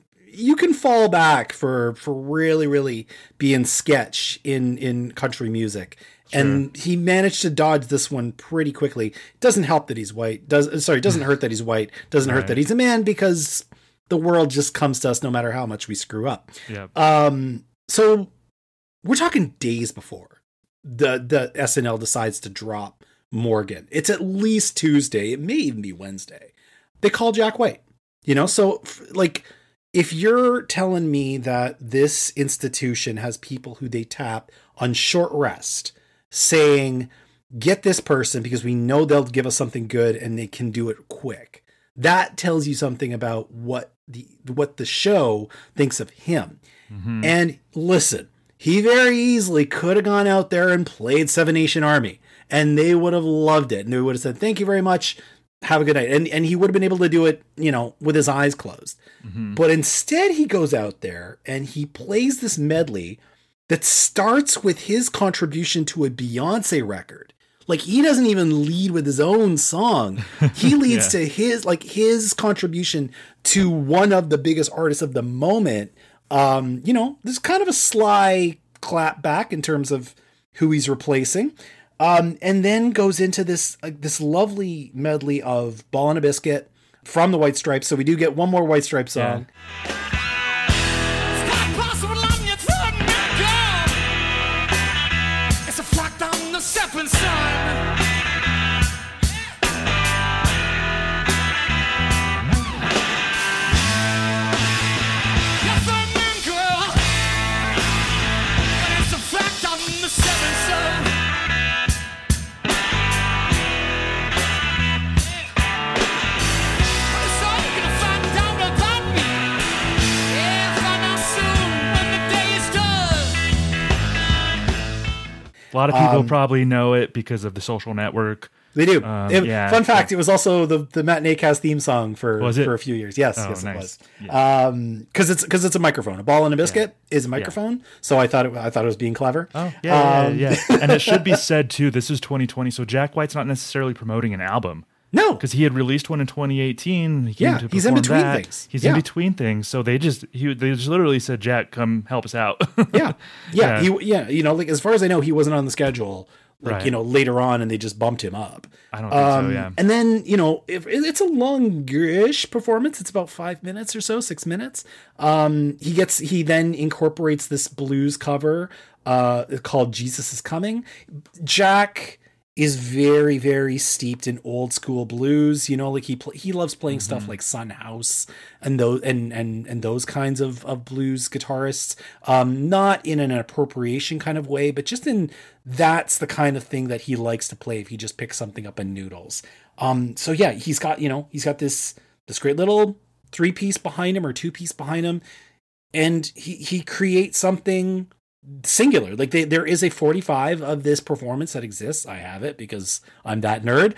fall back for really, really being sketch in country music. Sure. And he managed to dodge this one pretty quickly. Doesn't help that he's white. Doesn't hurt that he's white. Doesn't hurt that he's a man, because the world just comes to us no matter how much we screw up. Yeah. So we're talking days before the SNL decides to drop Morgan. It's at least Tuesday. It may even be Wednesday. They call Jack White, you know? So like, if you're telling me that this institution has people who they tap on short rest saying, get this person because we know they'll give us something good and they can do it quick. That tells you something about what the show thinks of him. Mm-hmm. And listen, he very easily could have gone out there and played Seven Nation Army and they would have loved it. And they would have said, thank you very much. Have a good night. And he would have been able to do it, you know, with his eyes closed. Mm-hmm. But instead he goes out there and he plays this medley that starts with his contribution to a Beyonce record. Like, he doesn't even lead with his own song. He leads to his contribution to one of the biggest artists of the moment. You know, there's kind of a sly clap back in terms of who he's replacing. And then goes into this lovely medley of Ball and a Biscuit from the White Stripes. So we do get one more White Stripes song. Yeah. A lot of people probably know it because of The Social Network. They do. Fun fact, it was also the Matinee Cast theme song for a few years. Yes, yes, nice. It was. Yeah. Because it's a microphone. A Ball and a Biscuit is a microphone. Yeah. So I thought it was being clever. Oh, yeah. And it should be said, too, this is 2020, so Jack White's not necessarily promoting an album. No. Because he had released one in 2018. He's in between things. He's in between things. So they just literally said, Jack, come help us out. Yeah. You know, like, as far as I know, he wasn't on the schedule, like, you know, later on, and they just bumped him up. I don't think so, yeah. And then, you know, it's a longish performance. It's about 5 minutes or so, 6 minutes. He then incorporates this blues cover called Jesus Is Coming. Jack is very, very steeped in old school blues. You know, like he loves playing stuff like Son House and those and those kinds of blues guitarists. Not in an appropriation kind of way, but just in that's the kind of thing that he likes to play if he just picks something up in Noodles. So yeah, he's got this great little 3-piece behind him or 2-piece behind him, and he creates something singular. Like there is a 45 of this performance that exists. I have it because I'm that nerd.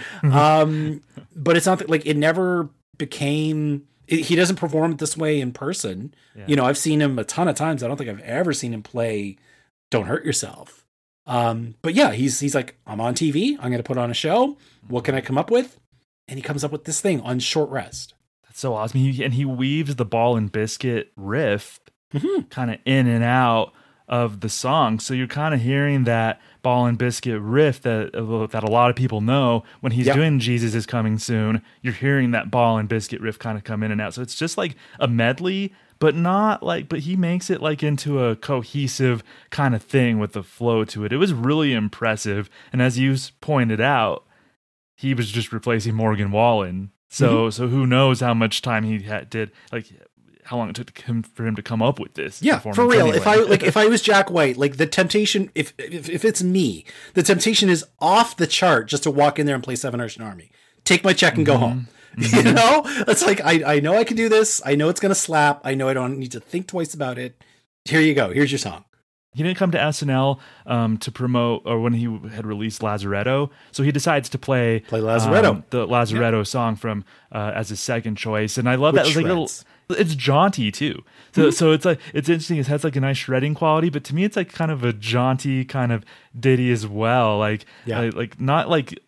But it's not like it never became. He doesn't perform it this way in person. Yeah. You know, I've seen him a ton of times. I don't think I've ever seen him play Don't Hurt Yourself. But yeah, he's like, I'm on TV. I'm going to put on a show. What can I come up with? And he comes up with this thing on short rest. That's so awesome. He weaves the Ball and Biscuit riff kind of in and out of the song, so you're kind of hearing that Ball and Biscuit riff that a lot of people know when he's doing Jesus Is Coming Soon. You're hearing that Ball and Biscuit riff kind of come in and out, so it's just like a medley, but he makes it like into a cohesive kind of thing with the flow to it. It was really impressive, and as you pointed out, he was just replacing Morgan Wallen, so who knows how much time he did, like how long it took for him to come up with this. Yeah, for real. Anyway. If I was Jack White, like the temptation, if it's me, the temptation is off the chart just to walk in there and play Seven Nation Army. Take my check and go home. You know, it's like I know I can do this. I know it's gonna slap. I know I don't need to think twice about it. Here you go. Here's your song. He didn't come to SNL to promote, or when he had released Lazaretto, so he decides to play Lazaretto, the Lazaretto song from as his second choice, and I love that. It was like little. It's jaunty too, so it's like it's interesting. It has like a nice shredding quality, but to me, it's like kind of a jaunty kind of ditty as well. Like not like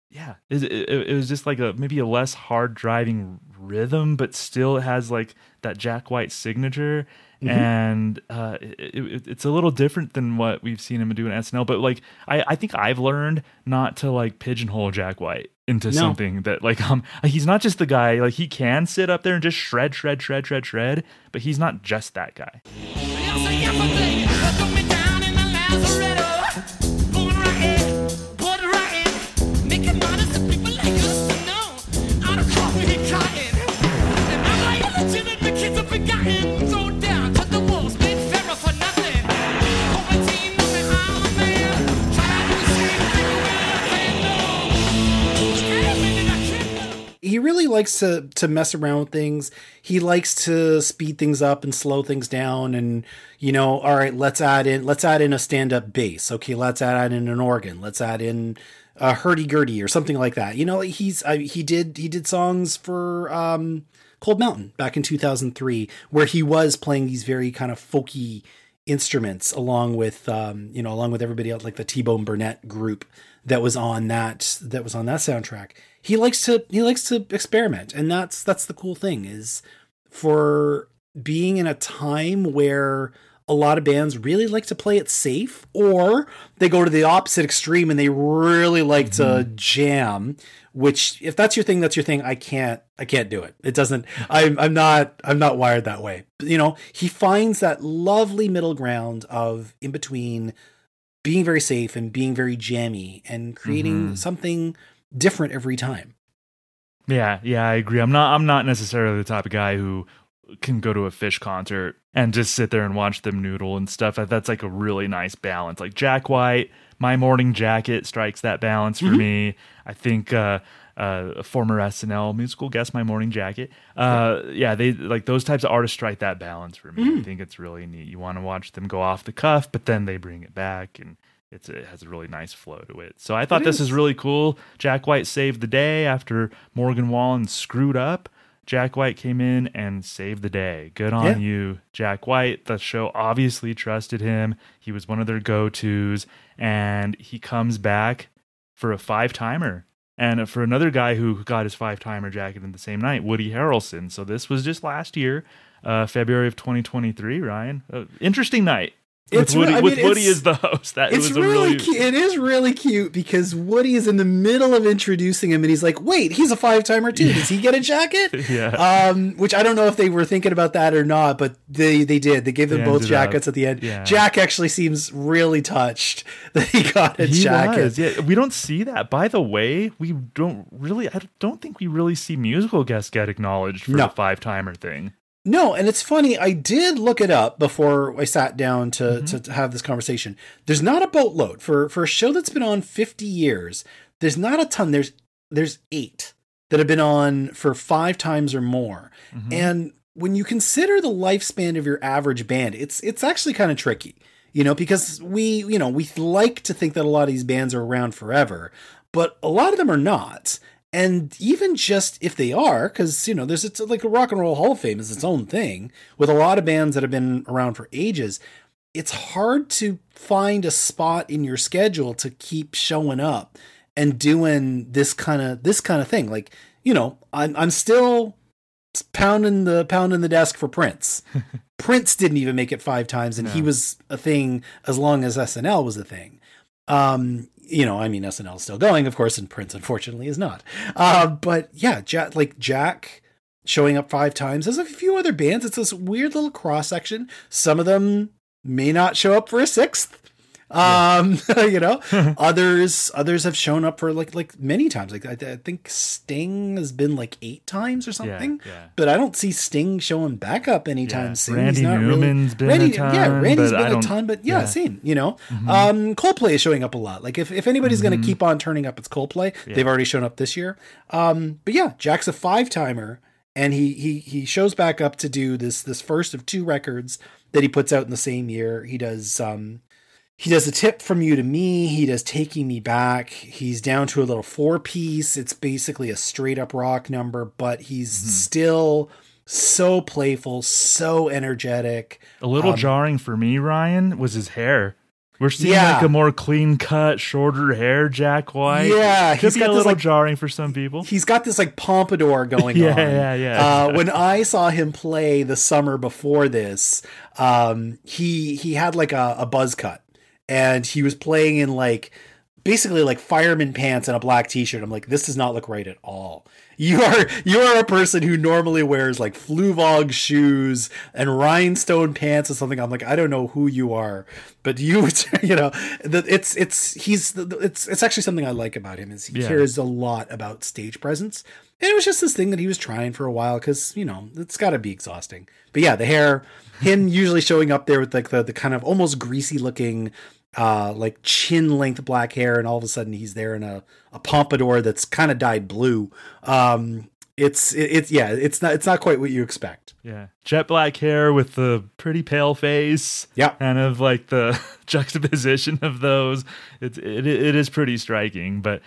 it was just like maybe a less hard driving rhythm, but still it has like that Jack White signature. And it's a little different than what we've seen him do in SNL, but like I think I've learned not to like pigeonhole Jack White into something that like he's not just the guy. Like he can sit up there and just shred, but he's not just that guy. really likes to mess around with things. He likes to speed things up and slow things down, and all right, let's add in a stand-up bass. Okay, let's add in an organ. Let's add in a hurdy-gurdy or something like that. He did songs for Cold Mountain back in 2003, where he was playing these very kind of folky instruments along with everybody else, like the T-Bone Burnett group that was on that soundtrack. He likes to experiment, and that's the cool thing, is for being in a time where a lot of bands really like to play it safe, or they go to the opposite extreme and they really like to jam, which, if that's your thing, that's your thing. I can't do it. It doesn't, I'm not wired that way. He finds that lovely middle ground of in between being very safe and being very jammy and creating something different every time. Yeah, I agree. I'm not necessarily the type of guy who can go to a Fish concert and just sit there and watch them noodle and stuff. That's like a really nice balance. Like Jack White, My Morning Jacket strikes that balance for me. I think a former SNL musical guest, My Morning Jacket. They like those types of artists strike that balance for me. I think it's really neat. You want to watch them go off the cuff, but then they bring it back, and it has a really nice flow to it. So I thought this is really cool. Jack White saved the day after Morgan Wallen screwed up. Jack White came in and saved the day. Good on you, Jack White. The show obviously trusted him. He was one of their go-tos, and he comes back for a 5-timer. And for another guy who got his 5-timer jacket in the same night, Woody Harrelson. So this was just last year, February of 2023, Ryan. Interesting night. With Woody as the host. It is really cute because Woody is in the middle of introducing him, and he's like, wait, he's a 5-timer too. Does he get a jacket? Which I don't know if they were thinking about that or not, but they did. They gave them both jackets at the end. Yeah. Jack actually seems really touched that he got a jacket. Yeah, we don't see that. By the way, I don't think we really see musical guests get acknowledged for the 5-timer thing. No, and it's funny, I did look it up before I sat down to have this conversation. There's not a boatload. For a show that's been on 50 years, there's not a ton. There's 8 that have been on for 5 times or more. And when you consider the lifespan of your average band, it's actually kind of tricky, because we like to think that a lot of these bands are around forever, but a lot of them are not. And even just if they are, because, it's like a Rock and Roll Hall of Fame is its own thing with a lot of bands that have been around for ages. It's hard to find a spot in your schedule to keep showing up and doing this kind of thing. Like, I'm still pounding the desk for Prince. Prince didn't even make it 5 times, and he was a thing as long as SNL was a thing. SNL is still going, of course, and Prince, unfortunately, is not. But yeah, Jack showing up 5 times. There's a few other bands. It's this weird little cross section. Some of them may not show up for a 6th. Others have shown up for like many times. Like I think Sting has been like 8 times or something. But I don't see Sting showing back up anytime soon. Randy Newman's been a ton. Yeah, Randy's been a ton, but same. Coldplay is showing up a lot. Like if anybody's going to keep on turning up, it's Coldplay. They've already shown up this year. But yeah, Jack's a 5-timer, and he shows back up to do this first of 2 records that he puts out in the same year. He does A Tip From You to Me. He does Taking Me Back. He's down to a little 4-piece. It's basically a straight up rock number, but he's still so playful, so energetic. A little jarring for me, Ryan, was his hair. We're seeing like a more clean cut, shorter hair Jack White. Yeah. Could be a little jarring for some people. He's got this like pompadour going on. Yeah. When I saw him play the summer before this, he had like a buzz cut. And he was playing in like basically like fireman pants and a black t-shirt. I'm like, this does not look right at all. You are a person who normally wears like Fluvog shoes and rhinestone pants or something. I'm like, I don't know who you are, but it's actually something I like about him is he cares a lot about stage presence. And it was just this thing that he was trying for a while because, it's got to be exhausting. But yeah, the hair, him usually showing up there with like the kind of almost greasy looking like chin length black hair, and all of a sudden he's there in a pompadour that's kind of dyed blue. It's not quite what you expect. Yeah. Jet black hair with the pretty pale face. Yeah. Kind of like the juxtaposition of those. It is pretty striking. But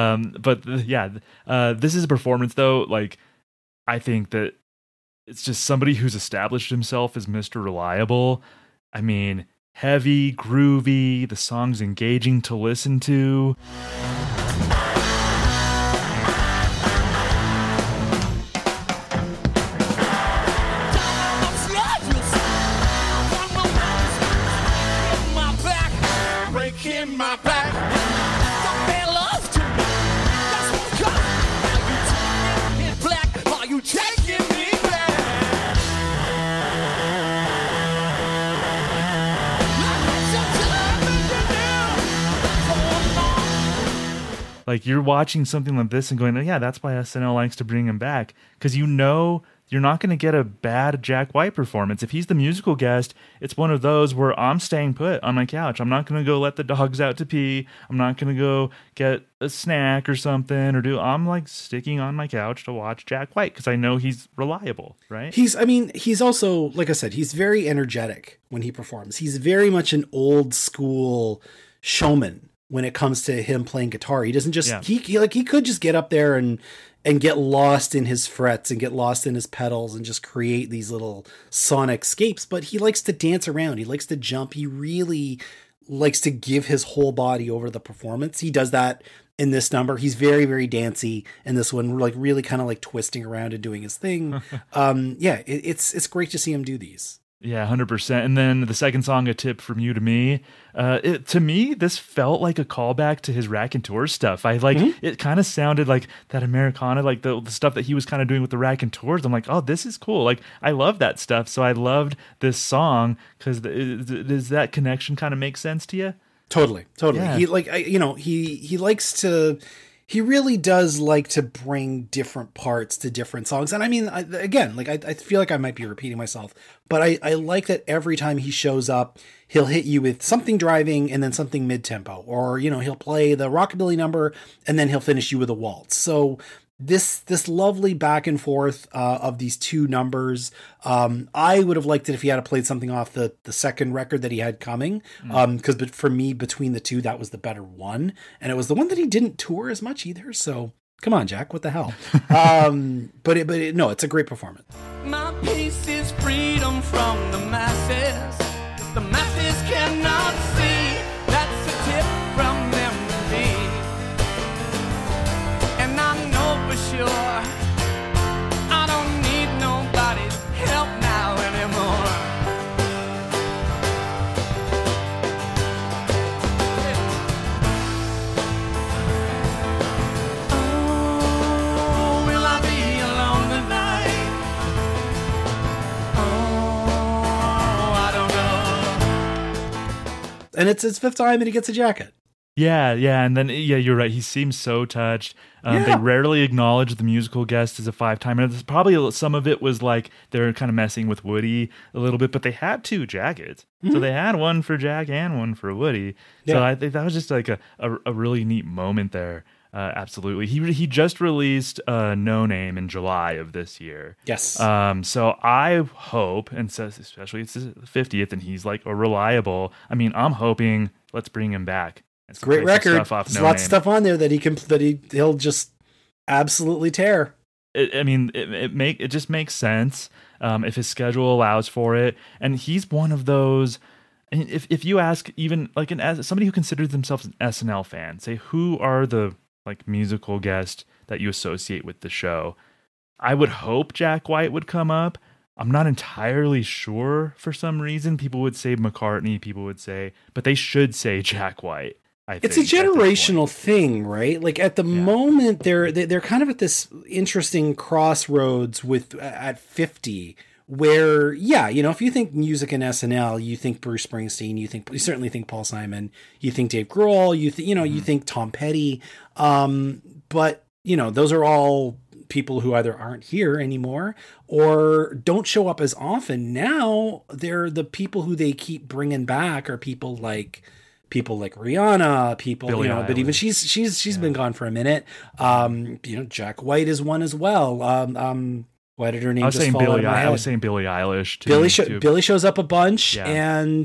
this is a performance though. Like, I think that it's just somebody who's established himself as Mr. Reliable. I mean, heavy, groovy, the song's engaging to listen to. My back, don't pay love to me. That's what comes. Are you taking it black? Are you taking me back? Like, you're watching something like this and going, oh yeah, that's why SNL likes to bring him back, because you know you're not going to get a bad Jack White performance. If he's the musical guest, it's one of those where I'm staying put on my couch. I'm not going to go let the dogs out to pee. I'm not going to go get a snack or something I'm like sticking on my couch to watch Jack White because I know he's reliable, right? He's also, like I said, he's very energetic when he performs. He's very much an old school showman when it comes to him playing guitar. He doesn't just, he could just get up there and get lost in his frets and get lost in his pedals and just create these little sonic scapes, but he likes to dance around. He likes to jump. He really likes to give his whole body over the performance. He does that in this number. He's very, very dancey in this one, like really kind of like twisting around and doing his thing. It's great to see him do these. Yeah, 100%. And then the second song, A Tip From You to Me. To me, this felt like a callback to his Raconteur stuff. It kind of sounded like that Americana, like the stuff that he was kind of doing with the Raconteurs. I'm like, oh, this is cool. Like, I love that stuff. So I loved this song because does that connection kind of make sense to you? Totally. Yeah. He likes to. He really does like to bring different parts to different songs. And I mean, I feel like I might be repeating myself, but I like that every time he shows up, he'll hit you with something driving and then something mid-tempo, or, he'll play the rockabilly number and then he'll finish you with a waltz. So this lovely back and forth of these two numbers. I would have liked it if he had played something off the second record that he had coming. But for me, between the two, that was the better one. And it was the one that he didn't tour as much either. So come on, Jack, what the hell? But it's a great performance. My peace is freedom from the masses. The masses cannot see. That's a tip from them to me. And I know for sure I don't need nobody's help now anymore. Oh, will I be alone tonight? Oh, I don't know. And it's his fifth time and he gets a jacket. Yeah, and then you're right. He seems so touched. They rarely acknowledge the musical guest as a 5-timer. Probably some of it was like they're kind of messing with Woody a little bit, but they had 2 jackets, so they had one for Jack and one for Woody. So I think that was just like a really neat moment there. Absolutely, he just released No Name in July of this year. Yes. So I hope, and says especially it's his 50th, and he's like a reliable. I mean, I'm hoping let's bring him back. It's great record. There's lots of stuff on there that he'll just absolutely tear. It just makes sense if his schedule allows for it. And he's one of those. And if you ask even like as somebody who considers themselves an SNL fan, say who are the like musical guests that you associate with the show, I would hope Jack White would come up. I'm not entirely sure for some reason. People would say McCartney. People would say, but they should say Jack White. It's a generational thing, right? Like at the moment, they're kind of at this interesting crossroads at 50, where if you think music and SNL, you think Bruce Springsteen, you certainly think Paul Simon, you think Dave Grohl, you think Tom Petty, but those are all people who either aren't here anymore or don't show up as often. Now they're the people who they keep bringing back are people like people like Rihanna, people, Billie but even Eilish. she's been gone for a minute. Jack White is one as well. Why did her name just fall out of my head? I was saying Billie Eilish too. Billie shows up a bunch, Yeah. and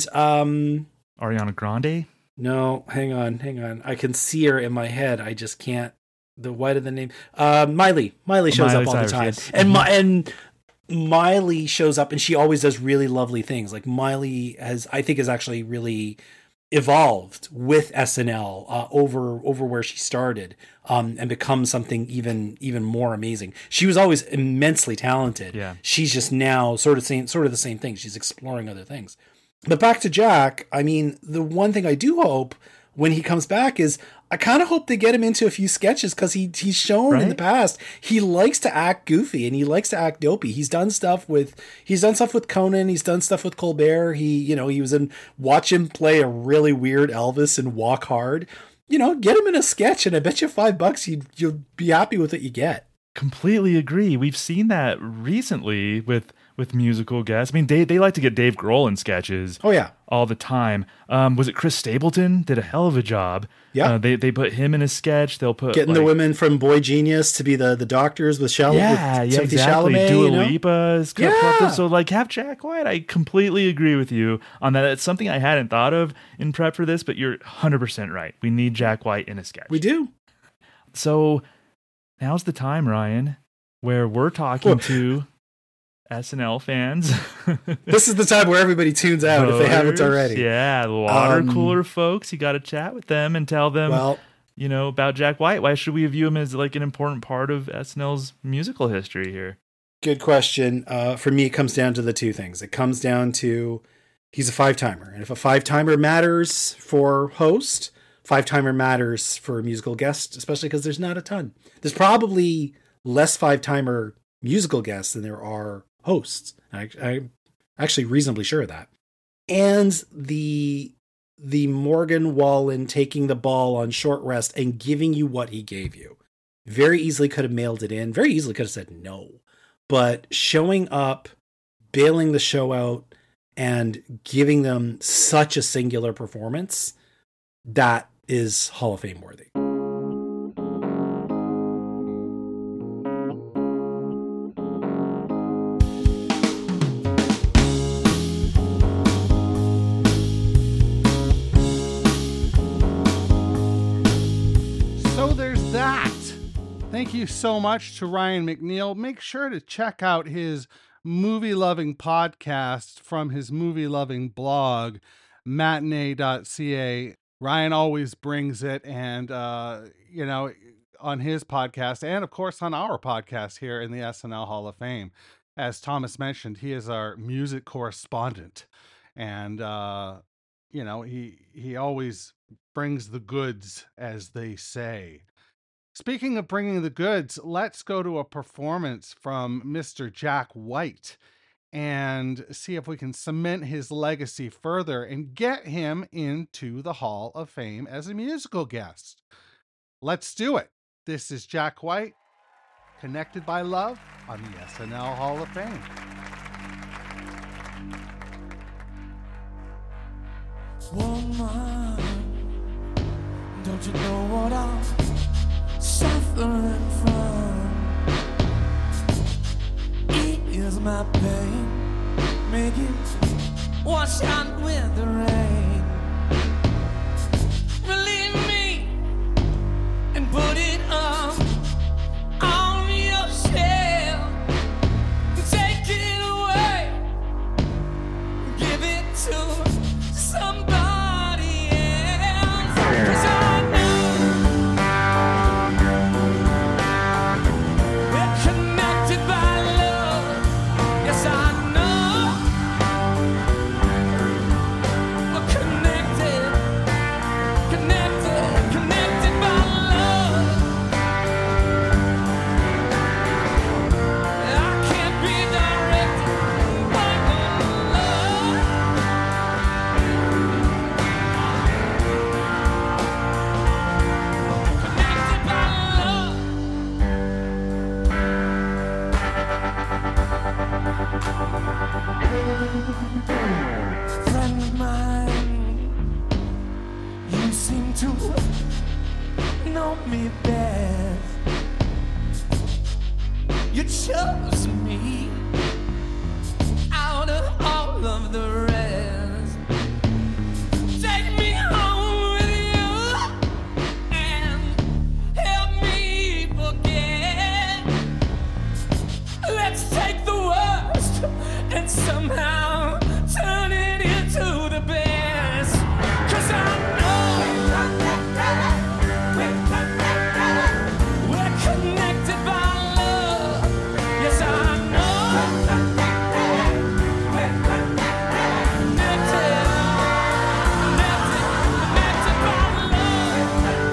Ariana Grande. no, hang on. I can see her in my head. I just can't. Why did the name? Miley shows Miley up all the Cyrus, time, yes. and Miley shows up, and she always does really lovely things. Like Miley has actually really evolved with SNL over where she started, and become something even more amazing. She was always immensely talented. Yeah. She's just now sort of the same thing. She's exploring other things. But back to Jack, I mean, the one thing I do hope when he comes back is I kind of hope they get him into a few sketches, because he's shown in the past he likes to act goofy and he likes to act dopey. He's done stuff with Conan. He's done stuff with Colbert. He was in watch him play a really weird Elvis in Walk Hard. Get him in a sketch, and I bet you $5 you'll be happy with what you get. Completely agree. We've seen that recently with musical guests. I mean, they like to get Dave Grohl in sketches. Oh yeah, all the time. Was it Chris Stapleton did a hell of a job? Yeah, they put him in a sketch. They'll put getting the women from Boy Genius to be the doctors with Timothy exactly. Chalamet. Dua Lipa is so have Jack White. I completely agree with you on that. It's something I hadn't thought of in prep for this, but you're 100% right. We need Jack White in a sketch. We do. So now's the time, Ryan, where we're talking to SNL fans. This is the time where everybody tunes out if they haven't already. Yeah, the water cooler folks. You got to chat with them and tell them, about Jack White. Why should we view him as like an important part of SNL's musical history here? Good question. For me, it comes down to the two things. It comes down to he's a 5-timer, and if a 5-timer matters for host, 5-timer matters for a musical guest, especially because there's not a ton. There's less 5-timer musical guests than there are hosts. I'm actually reasonably sure of that. And the Morgan Wallen taking the ball on short rest and giving you what he gave you. Very easily could have mailed it in. Very easily could have said no. But showing up, bailing the show out, and giving them such a singular performance, that is Hall of Fame worthy. Thank you so much to Ryan McNeil. Make sure to check out his movie-loving podcast from his movie-loving blog, matinee.ca. Ryan always brings it, and, on his podcast, and of course on our podcast here in the SNL Hall of Fame. As Thomas mentioned, he is our music correspondent, and, he always brings the goods, as they say. Speaking of bringing the goods, let's go to a performance from Mr. Jack White and see if we can cement his legacy further and get him into the Hall of Fame as a musical guest. Let's do it. This is Jack White, Connected by Love on the SNL Hall of Fame. Woman, don't you know what I'm suffering from? It is my pain, make it wash out with the rain. Relieve me and put it up on your shelf. Take it away, give it to somebody else. 'Cause I know we're connected by love. Yes, I know we're connected. know me best. You chose me out of all of the rest. Take me home with you and help me forget. Let's take the worst and somehow turn it into the best. 'Cause I know we're connected by love. Yes, I know. Connected by love.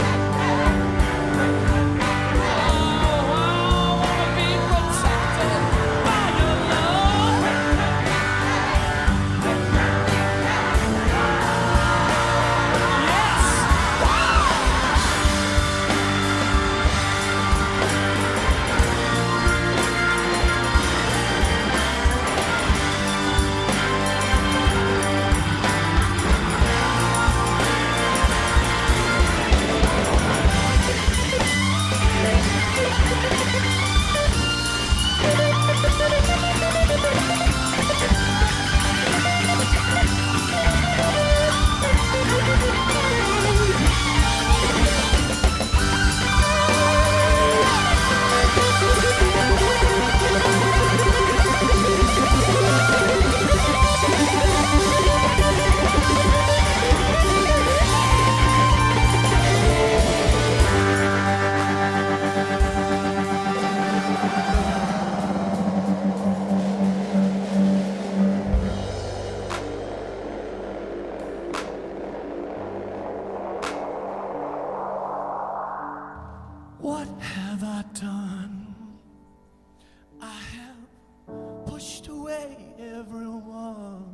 Oh, I wanna be protected by your love. Yes. What have I done? I have pushed away everyone.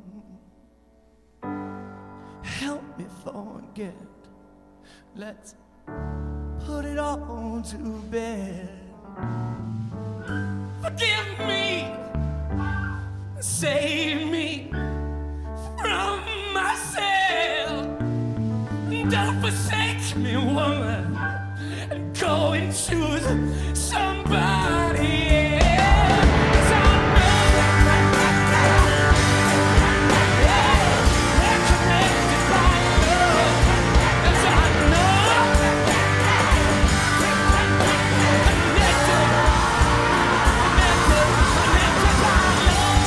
Help me forget. Let's put it all to bed. Forgive me. Save me from myself. Don't forsake me, woman. Go and choose somebody else. I know we're connected by love. Yes, I know. Connected by love.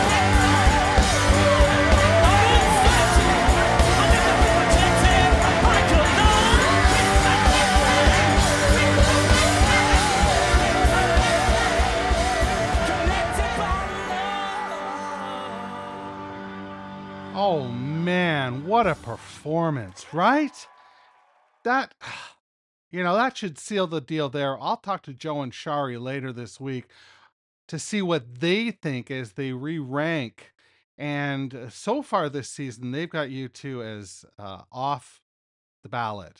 I'm searching. I never been protected by your love. Oh man, what a performance, right? That, that should seal the deal there. I'll talk to Joe and Shari later this week to see what they think as they re-rank. And so far this season, they've got U2 as off the ballot.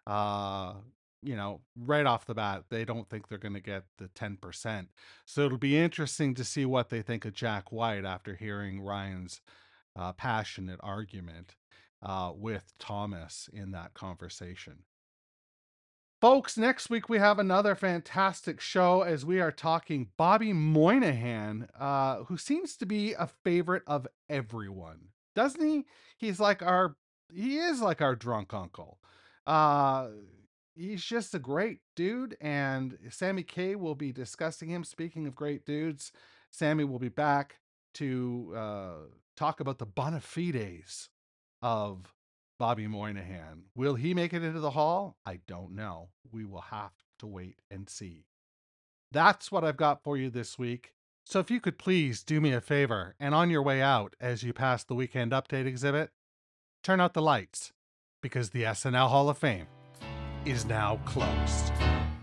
Right off the bat, they don't think they're going to get the 10%. So it'll be interesting to see what they think of Jack White after hearing Ryan's passionate argument with Thomas in that conversation. Folks, next week we have another fantastic show as we are talking Bobby Moynihan, who seems to be a favorite of everyone, doesn't he? He is like our drunk uncle. He's just a great dude, and Sammy K will be discussing him. Speaking of great dudes, Sammy will be back to talk about the bona fides of Bobby Moynihan. Will he make it into the hall? I don't know. We will have to wait and see. That's what I've got for you this week. So if you could please do me a favor, and on your way out, as you pass the Weekend Update exhibit, turn out the lights, because the SNL Hall of Fame is now closed.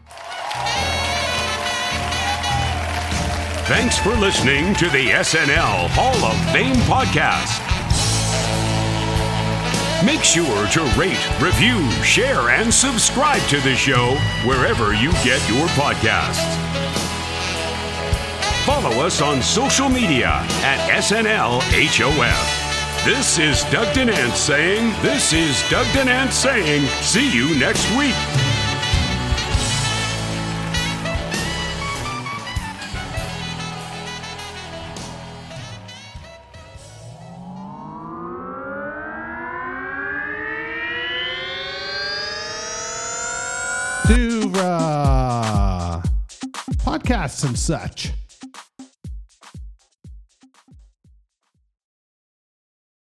Thanks for listening to the SNL Hall of Fame podcast. Make sure to rate, review, share, and subscribe to the show wherever you get your podcasts. Follow us on social media at SNLHOF. This is Doug Denant saying, see you next week. podcasts and such.